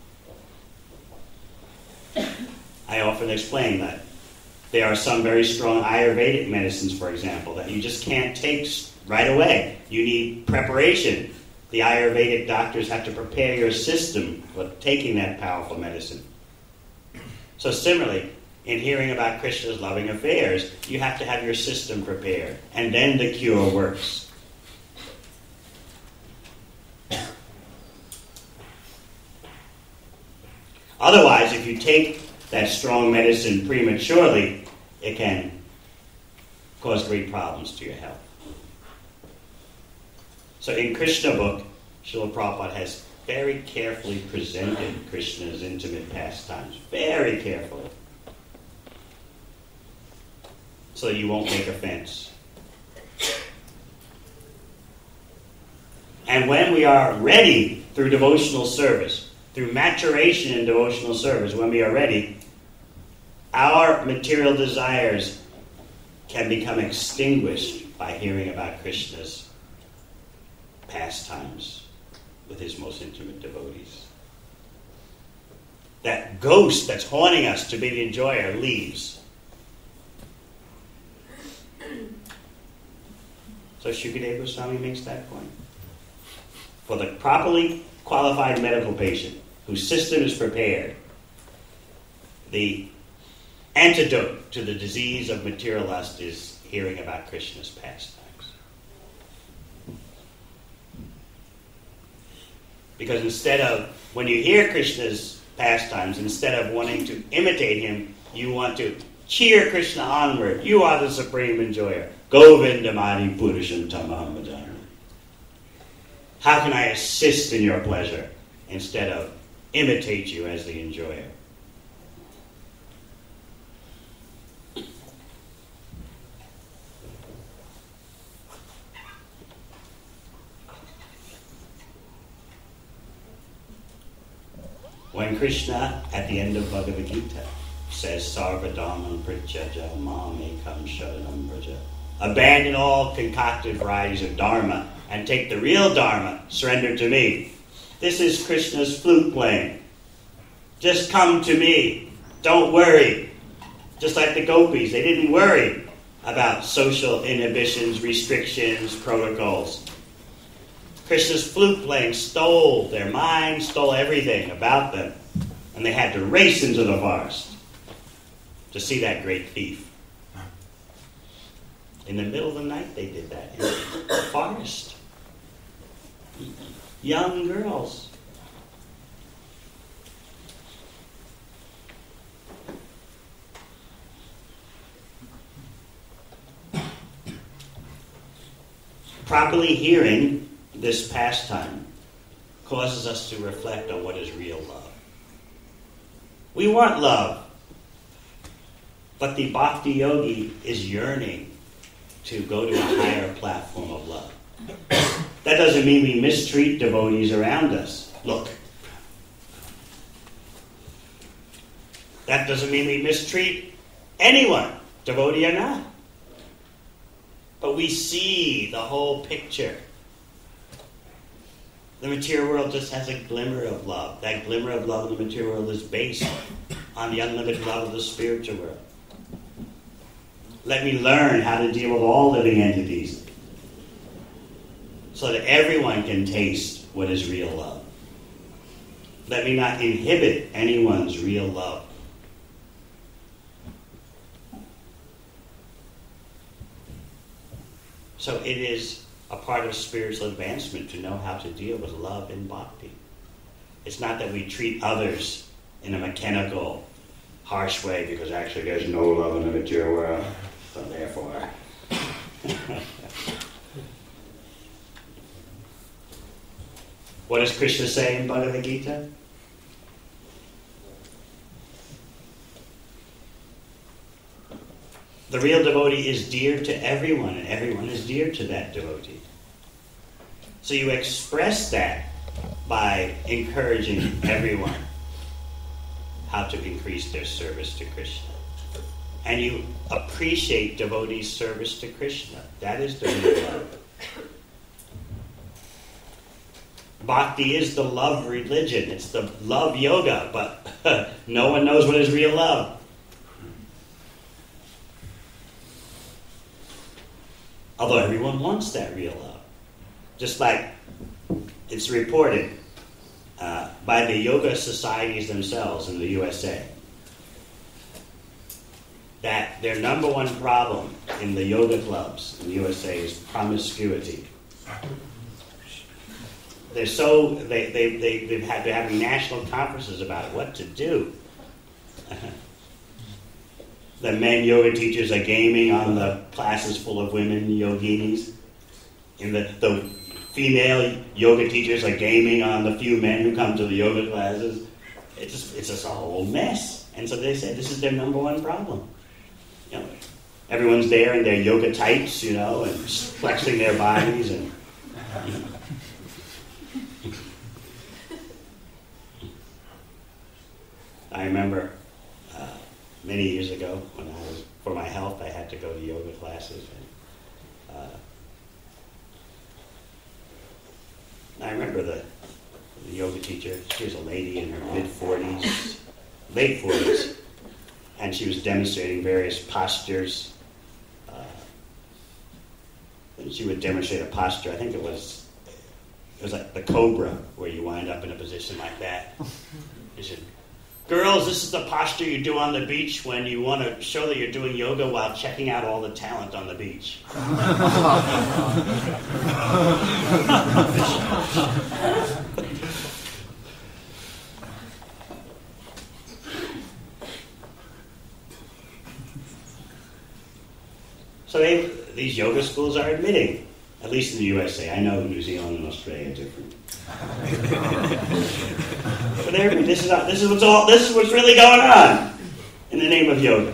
I often explain that there are some very strong Ayurvedic medicines, for example, that you just can't take right away. You need preparation. The Ayurvedic doctors have to prepare your system for taking that powerful medicine. So similarly, in hearing about Krishna's loving affairs, you have to have your system prepared, and then the cure works. Otherwise, if you take that strong medicine prematurely, it can cause great problems to your health. So in Krishna book, Srila Prabhupada has very carefully presented Krishna's intimate pastimes. Very carefully. So that you won't take offense. And when we are ready through devotional service, through maturation in devotional service, when we are ready, our material desires can become extinguished by hearing about Krishna's pastimes with his most intimate devotees. That ghost that's haunting us to be the enjoyer leaves. So Shukadeva Goswami makes that point. For the properly qualified medical patient whose system is prepared, the antidote to the disease of material lust is hearing about Krishna's pastimes. Because instead of, when you hear Krishna's pastimes, instead of wanting to imitate him, you want to cheer Krishna onward. You are the supreme enjoyer. Govindamani Purusham Tamam Madana. How can I assist in your pleasure instead of imitate you as the enjoyer? When Krishna, at the end of Bhagavad Gita, says, Sarvadharman Prityaja Mam Ekam Sharanam Braja, abandon all concocted varieties of Dharma and take the real Dharma, surrender to me. This is Krishna's flute playing. Just come to me. Don't worry. Just like the gopis, they didn't worry about social inhibitions, restrictions, protocols. Krishna's flute playing stole their mind, stole everything about them, and they had to race into the forest to see that great thief. In the middle of the night they did that, in the forest. Young girls. Properly hearing this pastime causes us to reflect on what is real love. We want love, but the bhakti yogi is yearning to go to a higher platform of love. That doesn't mean we mistreat devotees around us. Look. That doesn't mean we mistreat anyone, devotee or not. But we see the whole picture. The material world just has a glimmer of love. That glimmer of love in the material world is based on the unlimited love of the spiritual world. Let me learn how to deal with all living entities so that everyone can taste what is real love. Let me not inhibit anyone's real love. So it is a part of spiritual advancement to know how to deal with love in bhakti. It's not that we treat others in a mechanical, harsh way because actually there's no love in the material world, so therefore. What does Krishna say in Bhagavad Gita? The real devotee is dear to everyone, and everyone is dear to that devotee. So you express that by encouraging everyone how to increase their service to Krishna. And you appreciate devotees' service to Krishna. That is the real love. Bhakti is the love religion. It's the love yoga, but no one knows what is real love. Although everyone wants that real love. Just like it's reported uh, by the yoga societies themselves in the U S A that their number one problem in the yoga clubs in the U S A is promiscuity. They're so they they they they've had, they're having national conferences about what to do. The men yoga teachers are gaming on the classes full of women yoginis. And the, the female yoga teachers are gaming on the few men who come to the yoga classes. It's just, it's just a whole mess. And so they said this is their number one problem. You know, everyone's there in their yoga tights, you know, and flexing their bodies. And you know. I remember uh, many years ago when I was, for my health, I had to go to yoga classes. And, uh, I remember the, the yoga teacher. She was a lady in her mid-forties, late forties, and she was demonstrating various postures. Uh, and she would demonstrate a posture. I think it was it was like the cobra, where you wind up in a position like that. She said, "Girls, this is the posture you do on the beach when you want to show that you're doing yoga while checking out all the talent on the beach." So they, these yoga schools are admitting, at least in the U S A. I know New Zealand and Australia are different. But this is this is what's all this is what's really going on in the name of yoga.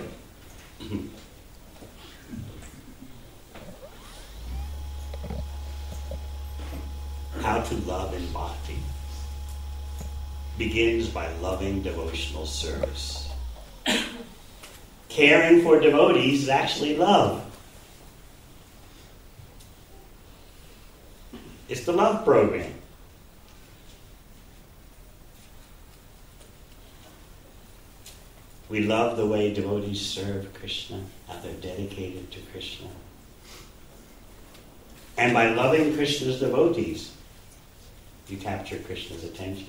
How to love in bhakti begins by loving devotional service. Caring for devotees is actually love. It's the love program. We love the way devotees serve Krishna, how they're dedicated to Krishna. And by loving Krishna's devotees, you capture Krishna's attention.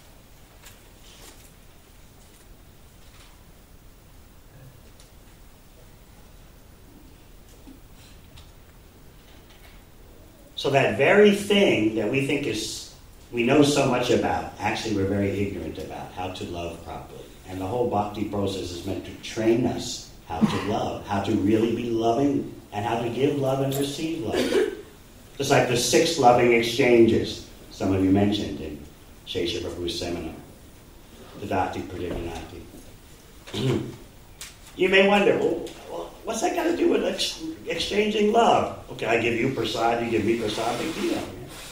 So that very thing that we think is, we know so much about, actually we're very ignorant about, how to love properly. And the whole bhakti process is meant to train us how to love, how to really be loving, and how to give love and receive love. Just like the six loving exchanges some of you mentioned in Shesha Prabhu's seminar, the Dati Pradipinati. You may wonder, well, what's that got to do with ex- exchanging love? Okay, I give you prasad, you give me prasad, big deal.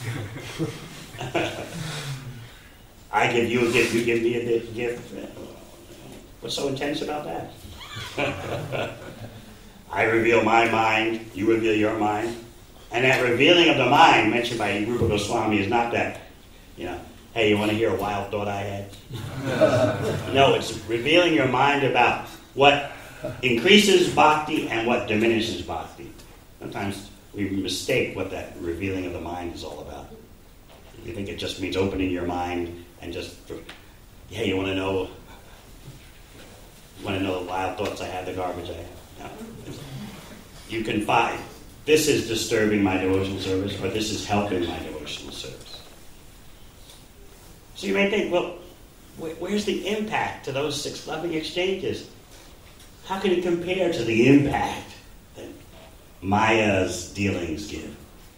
I give you a gift, you give me a gift. What's so intense about that? I reveal my mind, you reveal your mind. And that revealing of the mind mentioned by Rupa Goswami is not that, you know, hey, you want to hear a wild thought I had? No, it's revealing your mind about what increases bhakti and what diminishes bhakti. Sometimes we mistake what that revealing of the mind is all about. You think it just means opening your mind and just, hey, you want to know, want to know the wild thoughts I have, the garbage I have? No. You can find, this is disturbing my devotional service, or this is helping my devotional service. So you may think, well, where's the impact to those six loving exchanges? How can it compare to the impact that Maya's dealings give?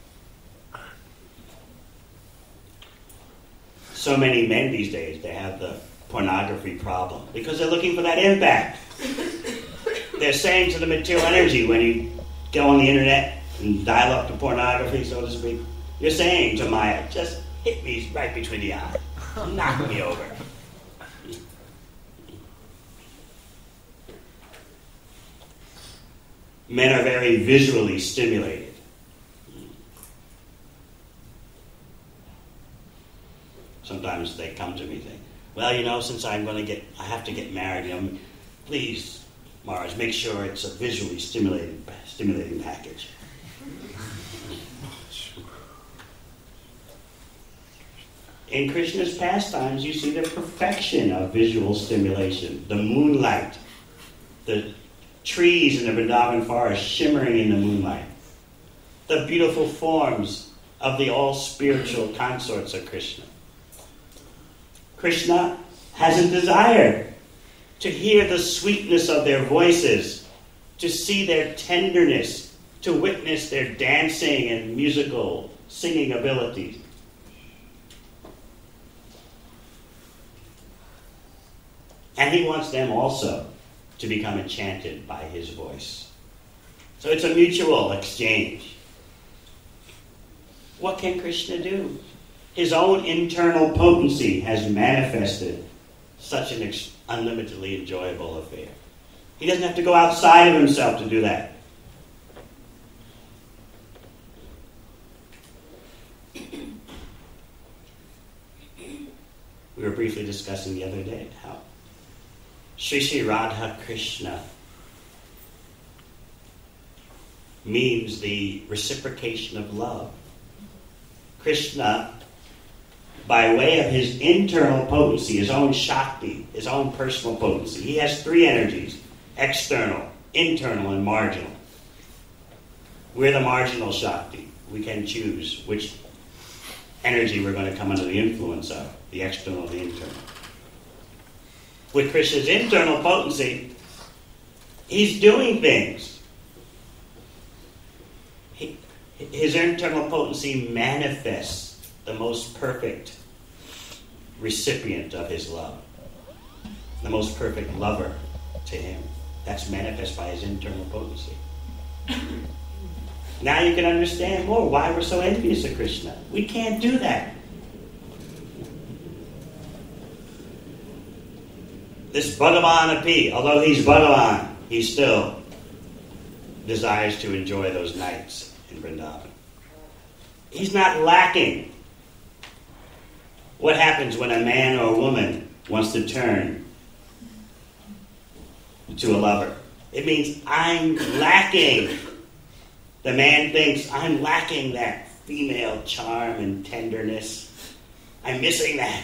So many men these days, they have the pornography problem because they're looking for that impact. They're saying to the material energy, when you go on the internet and dial up to pornography, so to speak, you're saying to Maya, just hit me right between the eyes. Knock me over. Men are very visually stimulated. Sometimes they come to me and think, well, you know, since I'm going to get, I have to get married, you know, please, Maharaj, make sure it's a visually stimulated, stimulating package. In Krishna's pastimes, you see the perfection of visual stimulation. The moonlight, the trees in the Vrindavan forest shimmering in the moonlight, the beautiful forms of the all-spiritual consorts of Krishna. Krishna has a desire to hear the sweetness of their voices, to see their tenderness, to witness their dancing and musical singing abilities. And he wants them also to become enchanted by his voice. So it's a mutual exchange. What can Krishna do? His own internal potency has manifested such an ex- unlimitedly enjoyable affair. He doesn't have to go outside of himself to do that. We were briefly discussing the other day how Shri Shri Radha Krishna means the reciprocation of love. Krishna, by way of his internal potency, his own Shakti, his own personal potency, he has three energies: external, internal, and marginal. We're the marginal Shakti. We can choose which energy we're going to come under the influence of, the external or the internal. With Krishna's internal potency, he's doing things. He, his internal potency manifests the most perfect recipient of his love, the most perfect lover to him. That's manifest by his internal potency. Now you can understand more why we're so envious of Krishna. We can't do that. This Bhagavan Api, although he's Bhagavan, he still desires to enjoy those nights in Vrindavan. He's not lacking. What happens when a man or a woman wants to turn to a lover? It means I'm lacking. The man thinks I'm lacking that female charm and tenderness. I'm missing that.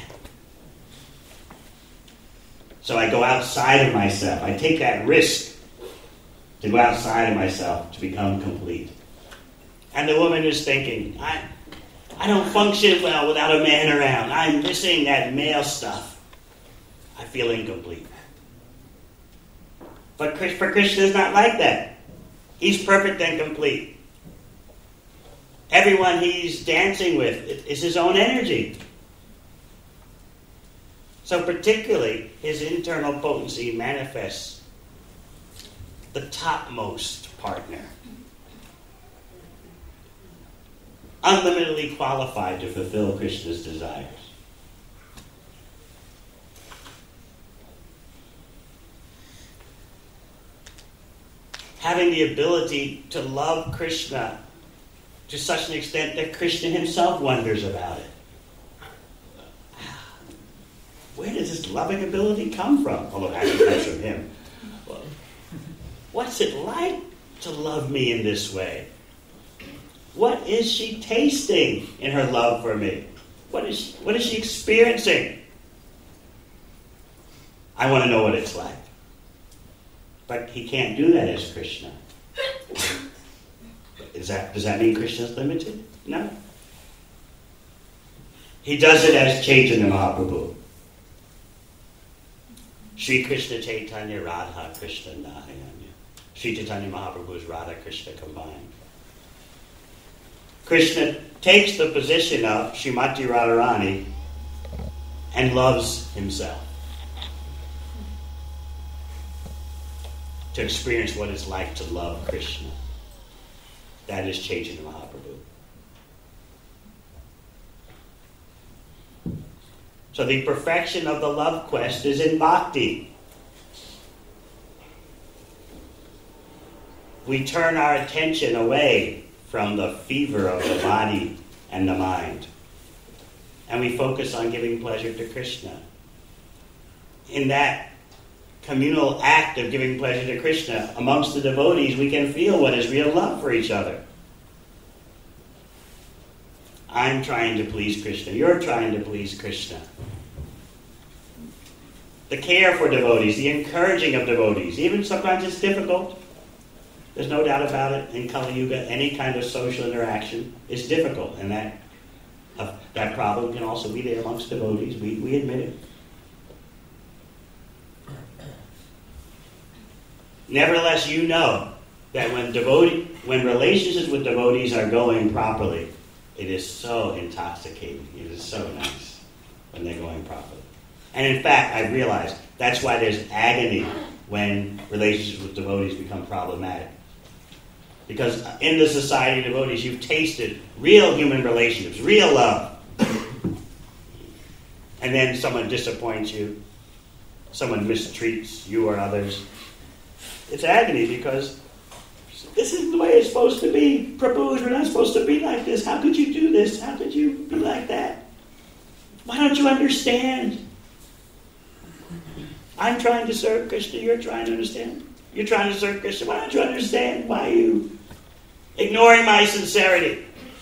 So I go outside of myself. I take that risk to go outside of myself to become complete. And the woman is thinking, I, I don't function well without a man around. I'm missing that male stuff. I feel incomplete. But for Krishna, it's not like that. He's perfect and complete. Everyone he's dancing with is his own energy. So particularly, his internal potency manifests the topmost partner. Unlimitedly qualified to fulfill Krishna's desires. Having the ability to love Krishna to such an extent that Krishna himself wonders about it. Where does this loving ability come from? Although it actually comes from him. Well, what's it like to love me in this way? What is she tasting in her love for me? What is she, what is she experiencing? I want to know what it's like. But he can't do that as Krishna. Is that, does that mean Krishna is limited? No. He does it as Chaitanya Mahaprabhu. Sri Krishna Chaitanya Radha Krishna Nahayanya. Sri Chaitanya Mahaprabhu is Radha Krishna combined. Krishna takes the position of Srimati Radharani and loves himself. To experience what it's like to love Krishna. That is Chaitanya Mahaprabhu. So the perfection of the love quest is in bhakti. We turn our attention away from the fever of the body and the mind. And we focus on giving pleasure to Krishna. In that communal act of giving pleasure to Krishna, amongst the devotees, we can feel what is real love for each other. I'm trying to please Krishna. You're trying to please Krishna. The care for devotees, the encouraging of devotees, even sometimes it's difficult. There's no doubt about it. In Kali Yuga, any kind of social interaction is difficult, and that uh, that problem can also be there amongst devotees. We we admit it. Nevertheless, you know that when devotee, when relationships with devotees are going properly, it is so intoxicating. It is so nice when they're going properly. And in fact, I realized that's why there's agony when relationships with devotees become problematic. Because in the society of devotees, you've tasted real human relationships, real love. And then someone disappoints you. Someone mistreats you or others. It's agony because this isn't the way it's supposed to be. Prabhus, we're not supposed to be like this. How could you do this? How could you be like that? Why don't you understand? I'm trying to serve Krishna. You're trying to understand. You're trying to serve Krishna. Why don't you understand why you ignoring my sincerity.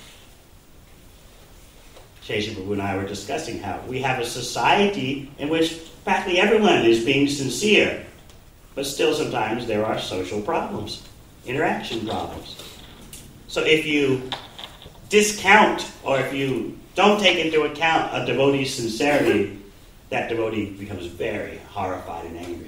Shesha Prabhu and I were discussing how we have a society in which practically everyone is being sincere, but still sometimes there are social problems, interaction problems. So if you discount or if you don't take into account a devotee's sincerity, that devotee becomes very horrified and angry.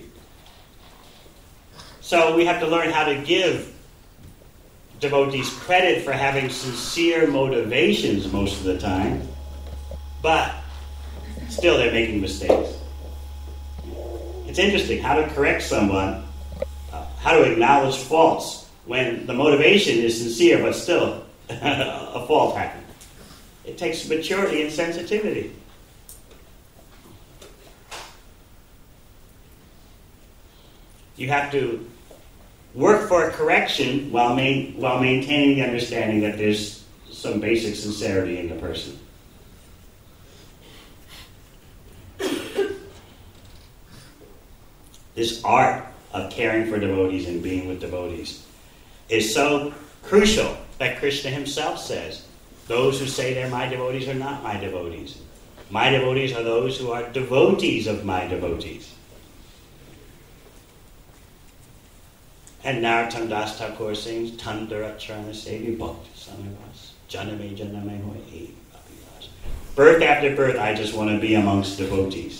So we have to learn how to give devotees credit for having sincere motivations most of the time, but still they're making mistakes. It's interesting how to correct someone, uh, how to acknowledge faults when the motivation is sincere, but still a fault happened. It takes maturity and sensitivity. You have to work for a correction while, main, while maintaining the understanding that there's some basic sincerity in the person. This art of caring for devotees and being with devotees is so crucial that Krishna himself says, those who say they're my devotees are not my devotees. My devotees are those who are devotees of my devotees. And Narottam Das Thakur sings, Tandaracharana Sevi Bhakti Samivas, Janame Janame Hoy Abhivas. Birth after birth, I just want to be amongst devotees.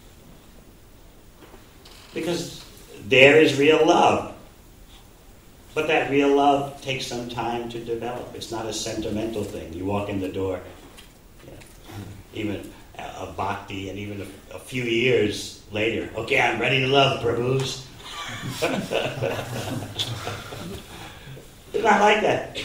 Because there is real love. But that real love takes some time to develop. It's not a sentimental thing. You walk in the door, you know, even a bhakti, and even a, a few years later, okay, I'm ready to love, Prabhus. It's not like that.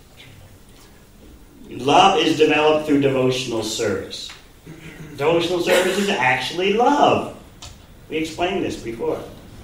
Love is developed through devotional service. Devotional service is actually love. We explained this before.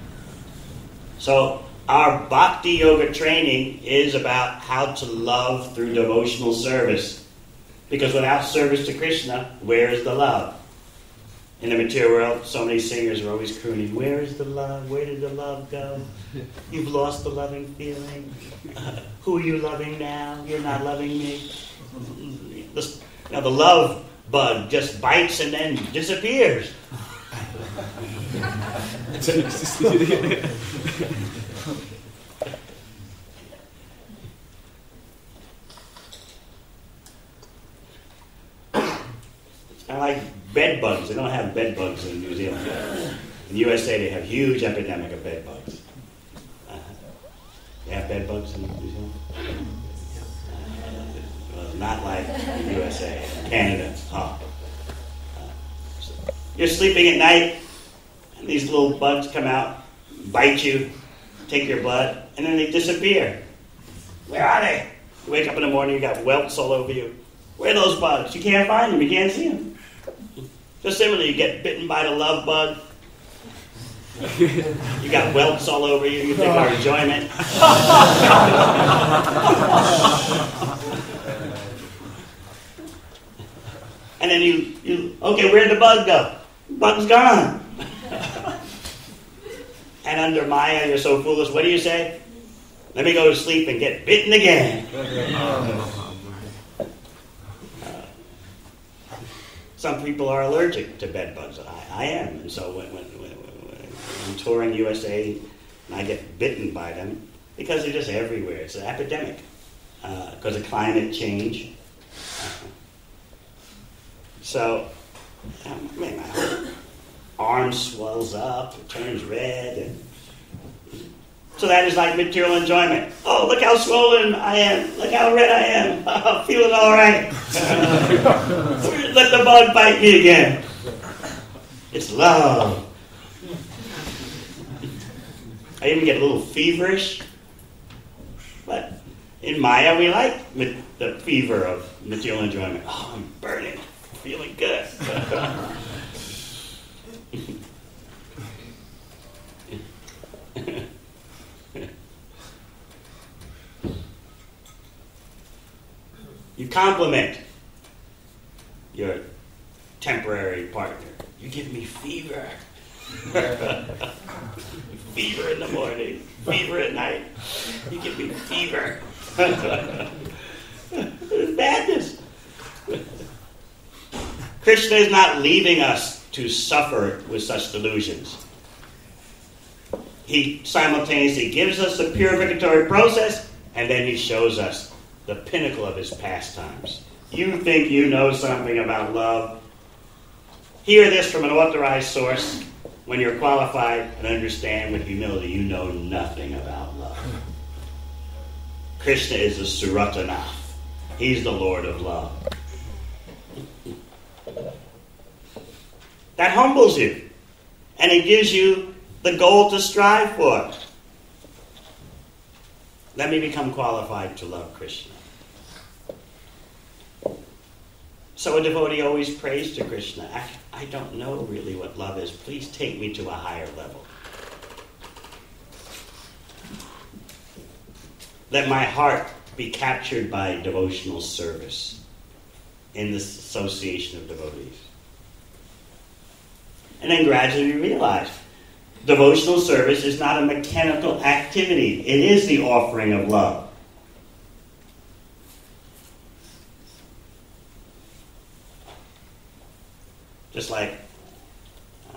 So our bhakti yoga training is about how to love through devotional service. Because without service to Krishna, where is the love? In the material world, so many singers are always crooning, where is the love? Where did the love go? You've lost the loving feeling. Uh, who are you loving now? You're not loving me. The, now the love bug just bites and then disappears. It's kind of like bed bugs. They don't have bed bugs in New Zealand. In the U S A, they have huge epidemic of bed bugs. Uh, they have bed bugs in New Zealand? Uh, well, not like the U S A. Canada. Oh. Uh, so you're sleeping at night, and these little bugs come out, bite you, take your blood, and then they disappear. Where are they? You wake up in the morning, you got welts all over you. Where are those bugs? You can't find them. You can't see them. Just similarly, you get bitten by the love bug. You got welts all over you. You think of enjoyment. And then you, you, okay, where'd the bug go? The bug's gone. And under Maya, you're so foolish. What do you say? Let me go to sleep and get bitten again. Some people are allergic to bed bugs. I, I am. And so when, when, when, when I'm touring U S A and I get bitten by them, because they're just everywhere. It's an epidemic. Uh, because of climate change. Uh, so, um, I mean, my arm swells up, it turns red. And so that is like material enjoyment. Oh, look how swollen I am. Look how red I am. I'm feeling all right. Let the bug bite me again. It's love. I even get a little feverish. But in Maya, we like the fever of material enjoyment. Oh, I'm burning. Feeling good. You compliment your temporary partner. You give me fever. Fever in the morning, fever at night. You give me fever. Madness. Krishna is not leaving us to suffer with such delusions. He simultaneously gives us the purificatory process, and then he shows us the pinnacle of his pastimes. You think you know something about love? Hear this from an authorized source. When you're qualified and understand with humility, you know nothing about love. Krishna is the Suratanath. He's the Lord of love. That humbles you. And it gives you the goal to strive for. Let me become qualified to love Krishna. So a devotee always prays to Krishna. I, I don't know really what love is. Please take me to a higher level. Let my heart be captured by devotional service in this association of devotees. And then gradually you realize devotional service is not a mechanical activity. It is the offering of love. Just like uh,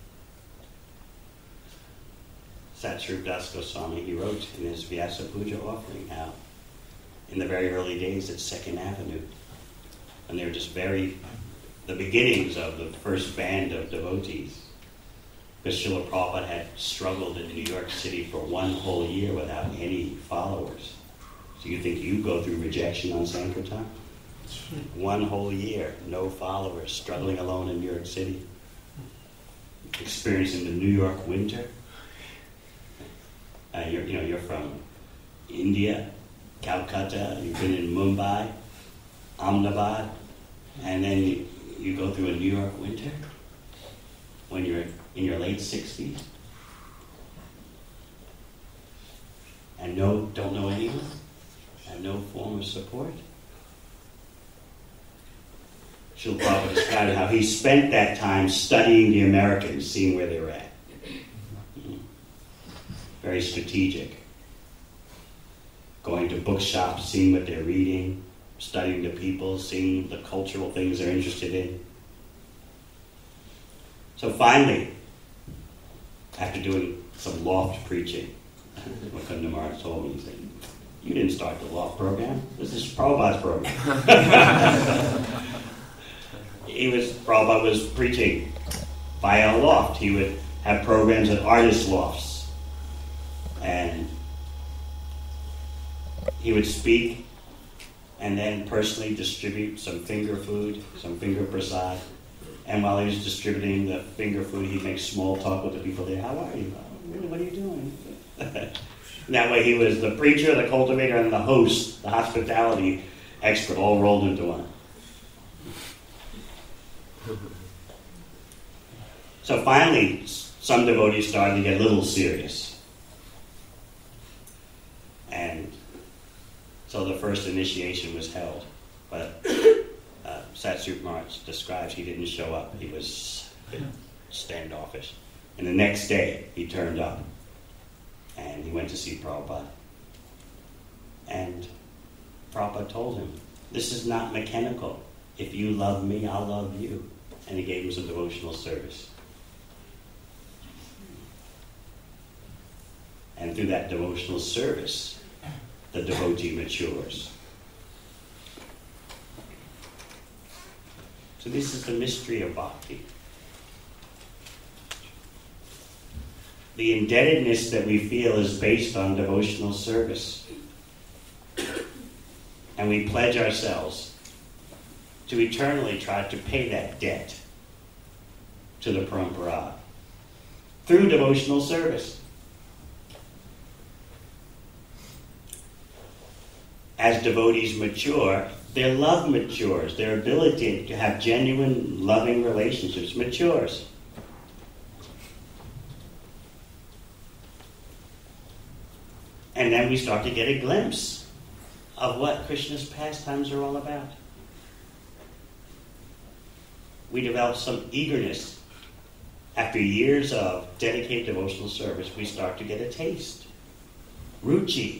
Satsrup Das Goswami, he wrote in his Vyasa Puja offering how in the very early days at Second Avenue, and they were just very, the beginnings of the first band of devotees, because Srila Prabhupada had struggled in New York City for one whole year without any followers. So you think you go through rejection on Sankirtan? One whole year, no followers, struggling alone in New York City, experiencing the New York winter. Uh, you're, you know, you're from India, Calcutta. You've been in Mumbai, Ahmedabad, and then you, you go through a New York winter when you're in your late sixties, and no, don't know anyone, have no form of support. Srila Prabhupada described how he spent that time studying the Americans, seeing where they were at. Very strategic. Going to bookshops, seeing what they're reading, studying the people, seeing the cultural things they're interested in. So finally, after doing some loft preaching, Mukunda Maharaj told me, he said, "You didn't start the loft program. This is Prabhupada's program." He was, Prabhupada was preaching via a loft. He would have programs at artist lofts. And he would speak and then personally distribute some finger food, some finger prasad. And while he was distributing the finger food, he'd make small talk with the people there. How are you? Oh, what are you doing? That way he was the preacher, the cultivator, and the host, the hospitality expert, all rolled into one. So finally, some devotees started to get a little serious. And so the first initiation was held. But uh, Satsrup Maharaj describes he didn't show up. He was standoffish. And the next day, he turned up. And he went to see Prabhupada. And Prabhupada told him, "This is not mechanical. If you love me, I'll love you." And he gave him some devotional service. And through that devotional service, the devotee matures. So this is the mystery of bhakti. The indebtedness that we feel is based on devotional service. And we pledge ourselves to eternally try to pay that debt to the parampara through devotional service. As devotees mature, their love matures. Their ability to have genuine, loving relationships matures. And then we start to get a glimpse of what Krishna's pastimes are all about. We develop some eagerness after years of dedicated devotional service, we start to get a taste. Ruchi.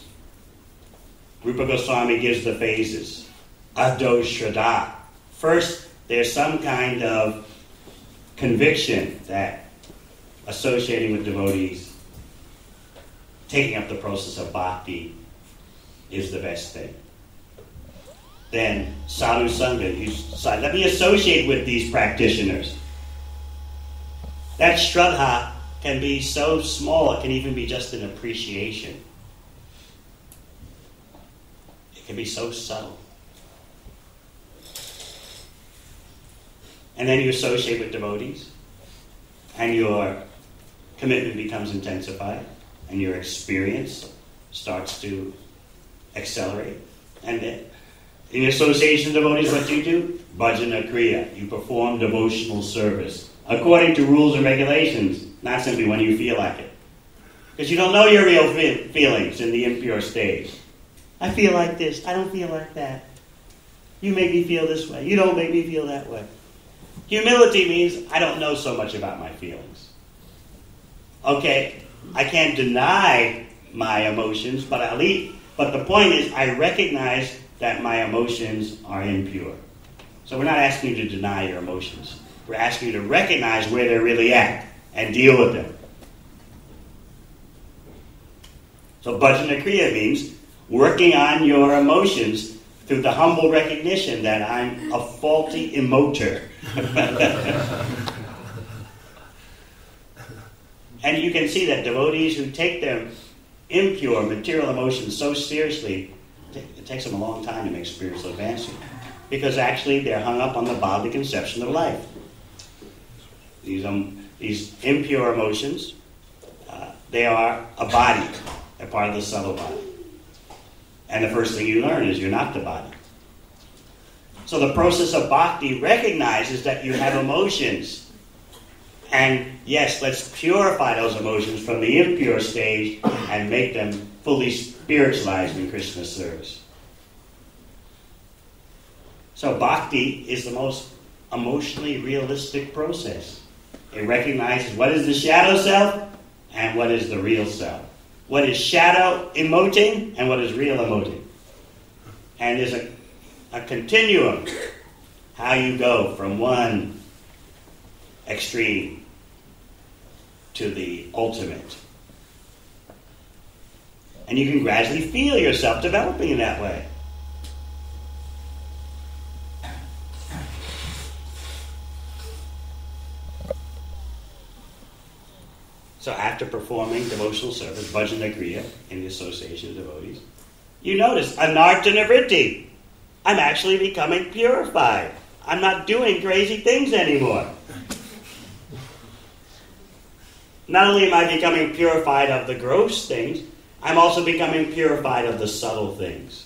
Rupa Goswami gives the phases. Ado Shraddha. First, there's some kind of conviction that associating with devotees, taking up the process of bhakti is the best thing. Then sadhu sangha, you decide, let me associate with these practitioners. That shraddha can be so small, it can even be just an appreciation. It can be so subtle. And then you associate with devotees, and your commitment becomes intensified, and your experience starts to accelerate. And then, in association with devotees, what do you do? Bhajana Kriya. You perform devotional service according to rules and regulations, not simply when you feel like it. Because you don't know your real fe- feelings in the impure stage. I feel like this. I don't feel like that. You make me feel this way. You don't make me feel that way. Humility means I don't know so much about my feelings. Okay, I can't deny my emotions, but at least, but the point is I recognize that my emotions are impure. So we're not asking you to deny your emotions. We're asking you to recognize where they're really at and deal with them. So Bhajana Kriya means working on your emotions through the humble recognition that I'm a faulty emoter. And you can see that devotees who take their impure material emotions so seriously, it takes them a long time to make spiritual advancement. Because actually they're hung up on the bodily conception of life. These, um, these impure emotions, uh, they are a body. They're part of the subtle body. And the first thing you learn is you're not the body. So the process of bhakti recognizes that you have emotions. And yes, let's purify those emotions from the impure stage and make them fully spiritualized in Krishna's service. So bhakti is the most emotionally realistic process. It recognizes what is the shadow self and what is the real self. What is shadow emoting and what is real emoting. And there's a, a continuum how you go from one extreme to the ultimate. And you can gradually feel yourself developing in that way. So after performing devotional service, Bhajana Kriya, in the association of devotees, you notice, anartana vritti. I'm actually becoming purified. I'm not doing crazy things anymore. Not only am I becoming purified of the gross things, I'm also becoming purified of the subtle things.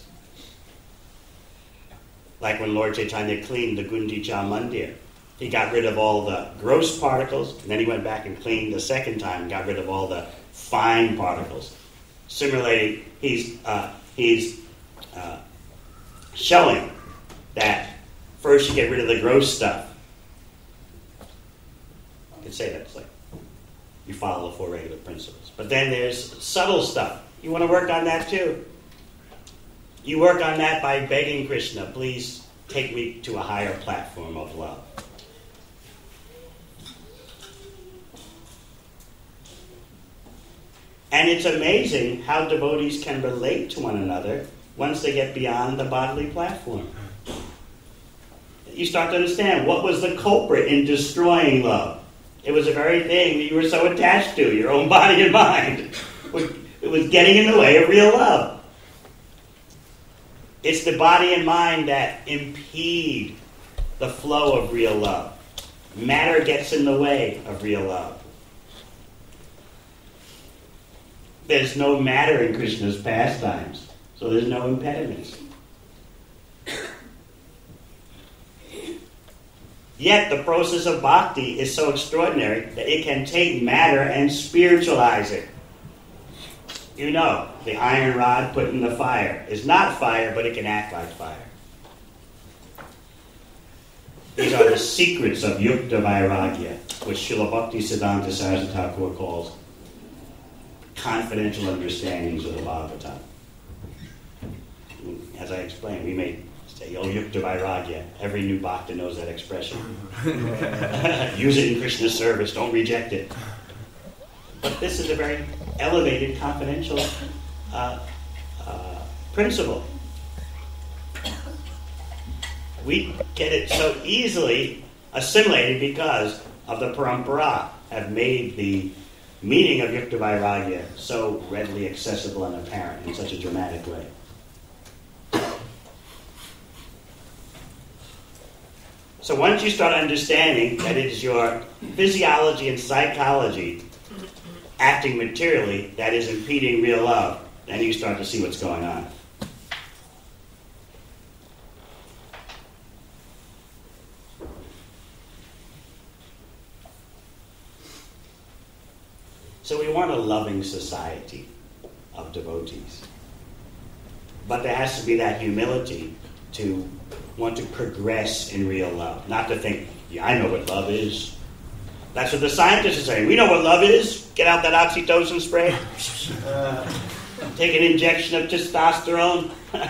Like when Lord Chaitanya cleaned the Gundicha Mandir. He got rid of all the gross particles, and then he went back and cleaned the second time and got rid of all the fine particles. Similarly, he's uh, he's uh, showing that first you get rid of the gross stuff. You could say that it's like you follow the four regular principles. But then there's subtle stuff. You want to work on that too. You work on that by begging Krishna, please take me to a higher platform of love. And it's amazing how devotees can relate to one another once they get beyond the bodily platform. You start to understand what was the culprit in destroying love. It was the very thing that you were so attached to, your own body and mind. It was getting in the way of real love. It's the body and mind that impede the flow of real love. Matter gets in the way of real love. There's no matter in Krishna's pastimes, so there's no impediments. Yet the process of bhakti is so extraordinary that it can take matter and spiritualize it. You know, the iron rod put in the fire is not fire, but it can act like fire. These are the secrets of Yukta Vairagya, which Srila Bhaktisiddhanta Saraswati Thakur calls confidential understandings of the Bhagavatam. As I explained, we may say, oh, Yukta Vairagya. Every new bhakta knows that expression. Use it in Krishna's service. Don't reject it. But this is a very elevated, confidential uh, uh, principle. We get it so easily assimilated because of the parampara, have made the meaning of Yukta Vairagya so readily accessible and apparent in such a dramatic way. So once you start understanding that it is your physiology and psychology acting materially that is impeding real love, then you start to see what's going on. So we want a loving society of devotees. But there has to be that humility to want to progress in real love. Not to think, yeah, I know what love is. That's what the scientists are saying. We know what love is. Get out that oxytocin spray. Uh, take an injection of testosterone.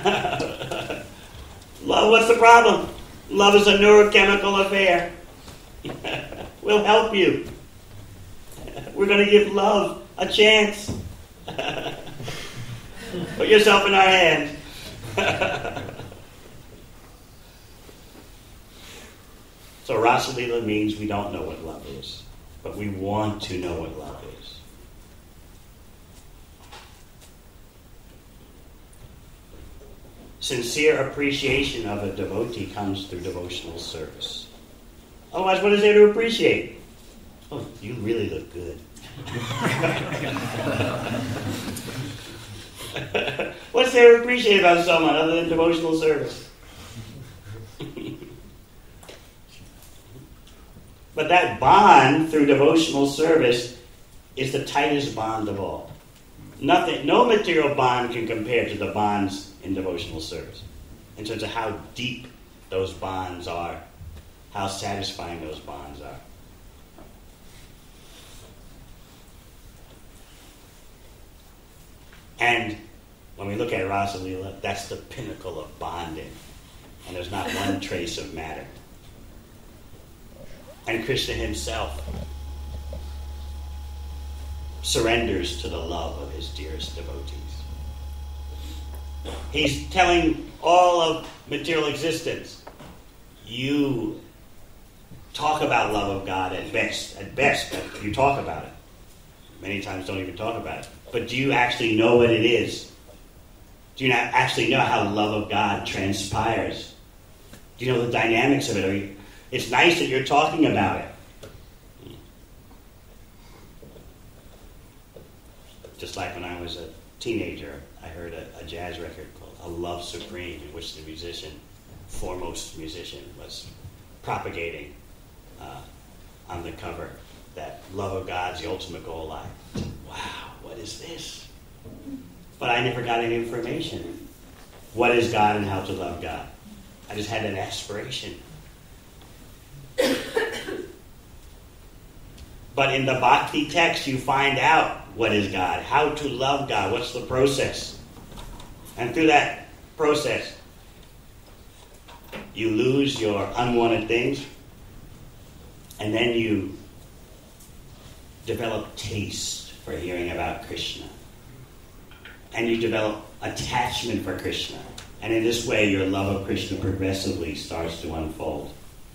Love, what's the problem? Love is a neurochemical affair. We'll help you. We're going to give love a chance. Put yourself in our hands. So Rasa Lila means we don't know what love is, but we want to know what love is. Sincere appreciation of a devotee comes through devotional service. Otherwise, what is there to appreciate? Oh, you really look good. What's there to appreciate about someone other than devotional service? But that bond through devotional service is the tightest bond of all. Nothing, no material bond can compare to the bonds in devotional service in terms of how deep those bonds are, how satisfying those bonds are. And when we look at Rasa Lila, that's the pinnacle of bonding. And there's not one trace of matter. And Krishna himself surrenders to the love of his dearest devotees. He's telling all of material existence, you talk about love of God at best. At best, you talk about it. Many times don't even talk about it. But do you actually know what it is? Do you not actually know how love of God transpires? Do you know the dynamics of it? Are you, it's nice that you're talking about it. Just like when I was a teenager, I heard a, a jazz record called A Love Supreme, in which the musician, foremost musician, was propagating uh, on the cover that love of God's the ultimate goal. I said, wow, what is this? But I never got any information. What is God and how to love God? I just had an aspiration. But in the bhakti text, you find out what is God, how to love God, what's the process. And through that process, you lose your unwanted things, and then you develop taste for hearing about Krishna. And you develop attachment for Krishna. And in this way, your love of Krishna progressively starts to unfold.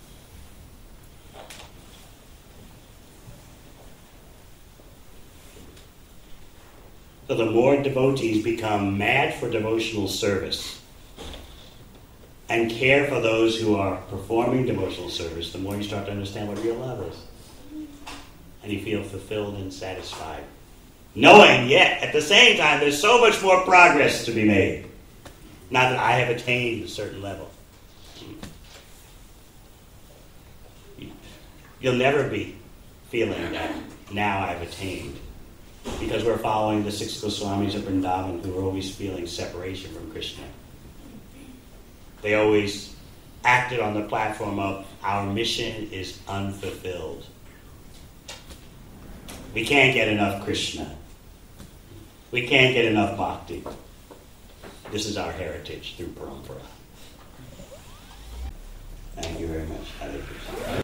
So the more devotees become mad for devotional service and care for those who are performing devotional service, the more you start to understand what real love is. And you feel fulfilled and satisfied. Knowing yet, at the same time, there's so much more progress to be made. Not that I have attained a certain level. You'll never be feeling that now I've attained. Because we're following the six Goswamis of Vrindavan who are always feeling separation from Krishna. They always acted on the platform of our mission is unfulfilled. We can't get enough Krishna. We can't get enough bhakti. This is our heritage through parampara. Thank you very much. Hare Krishna.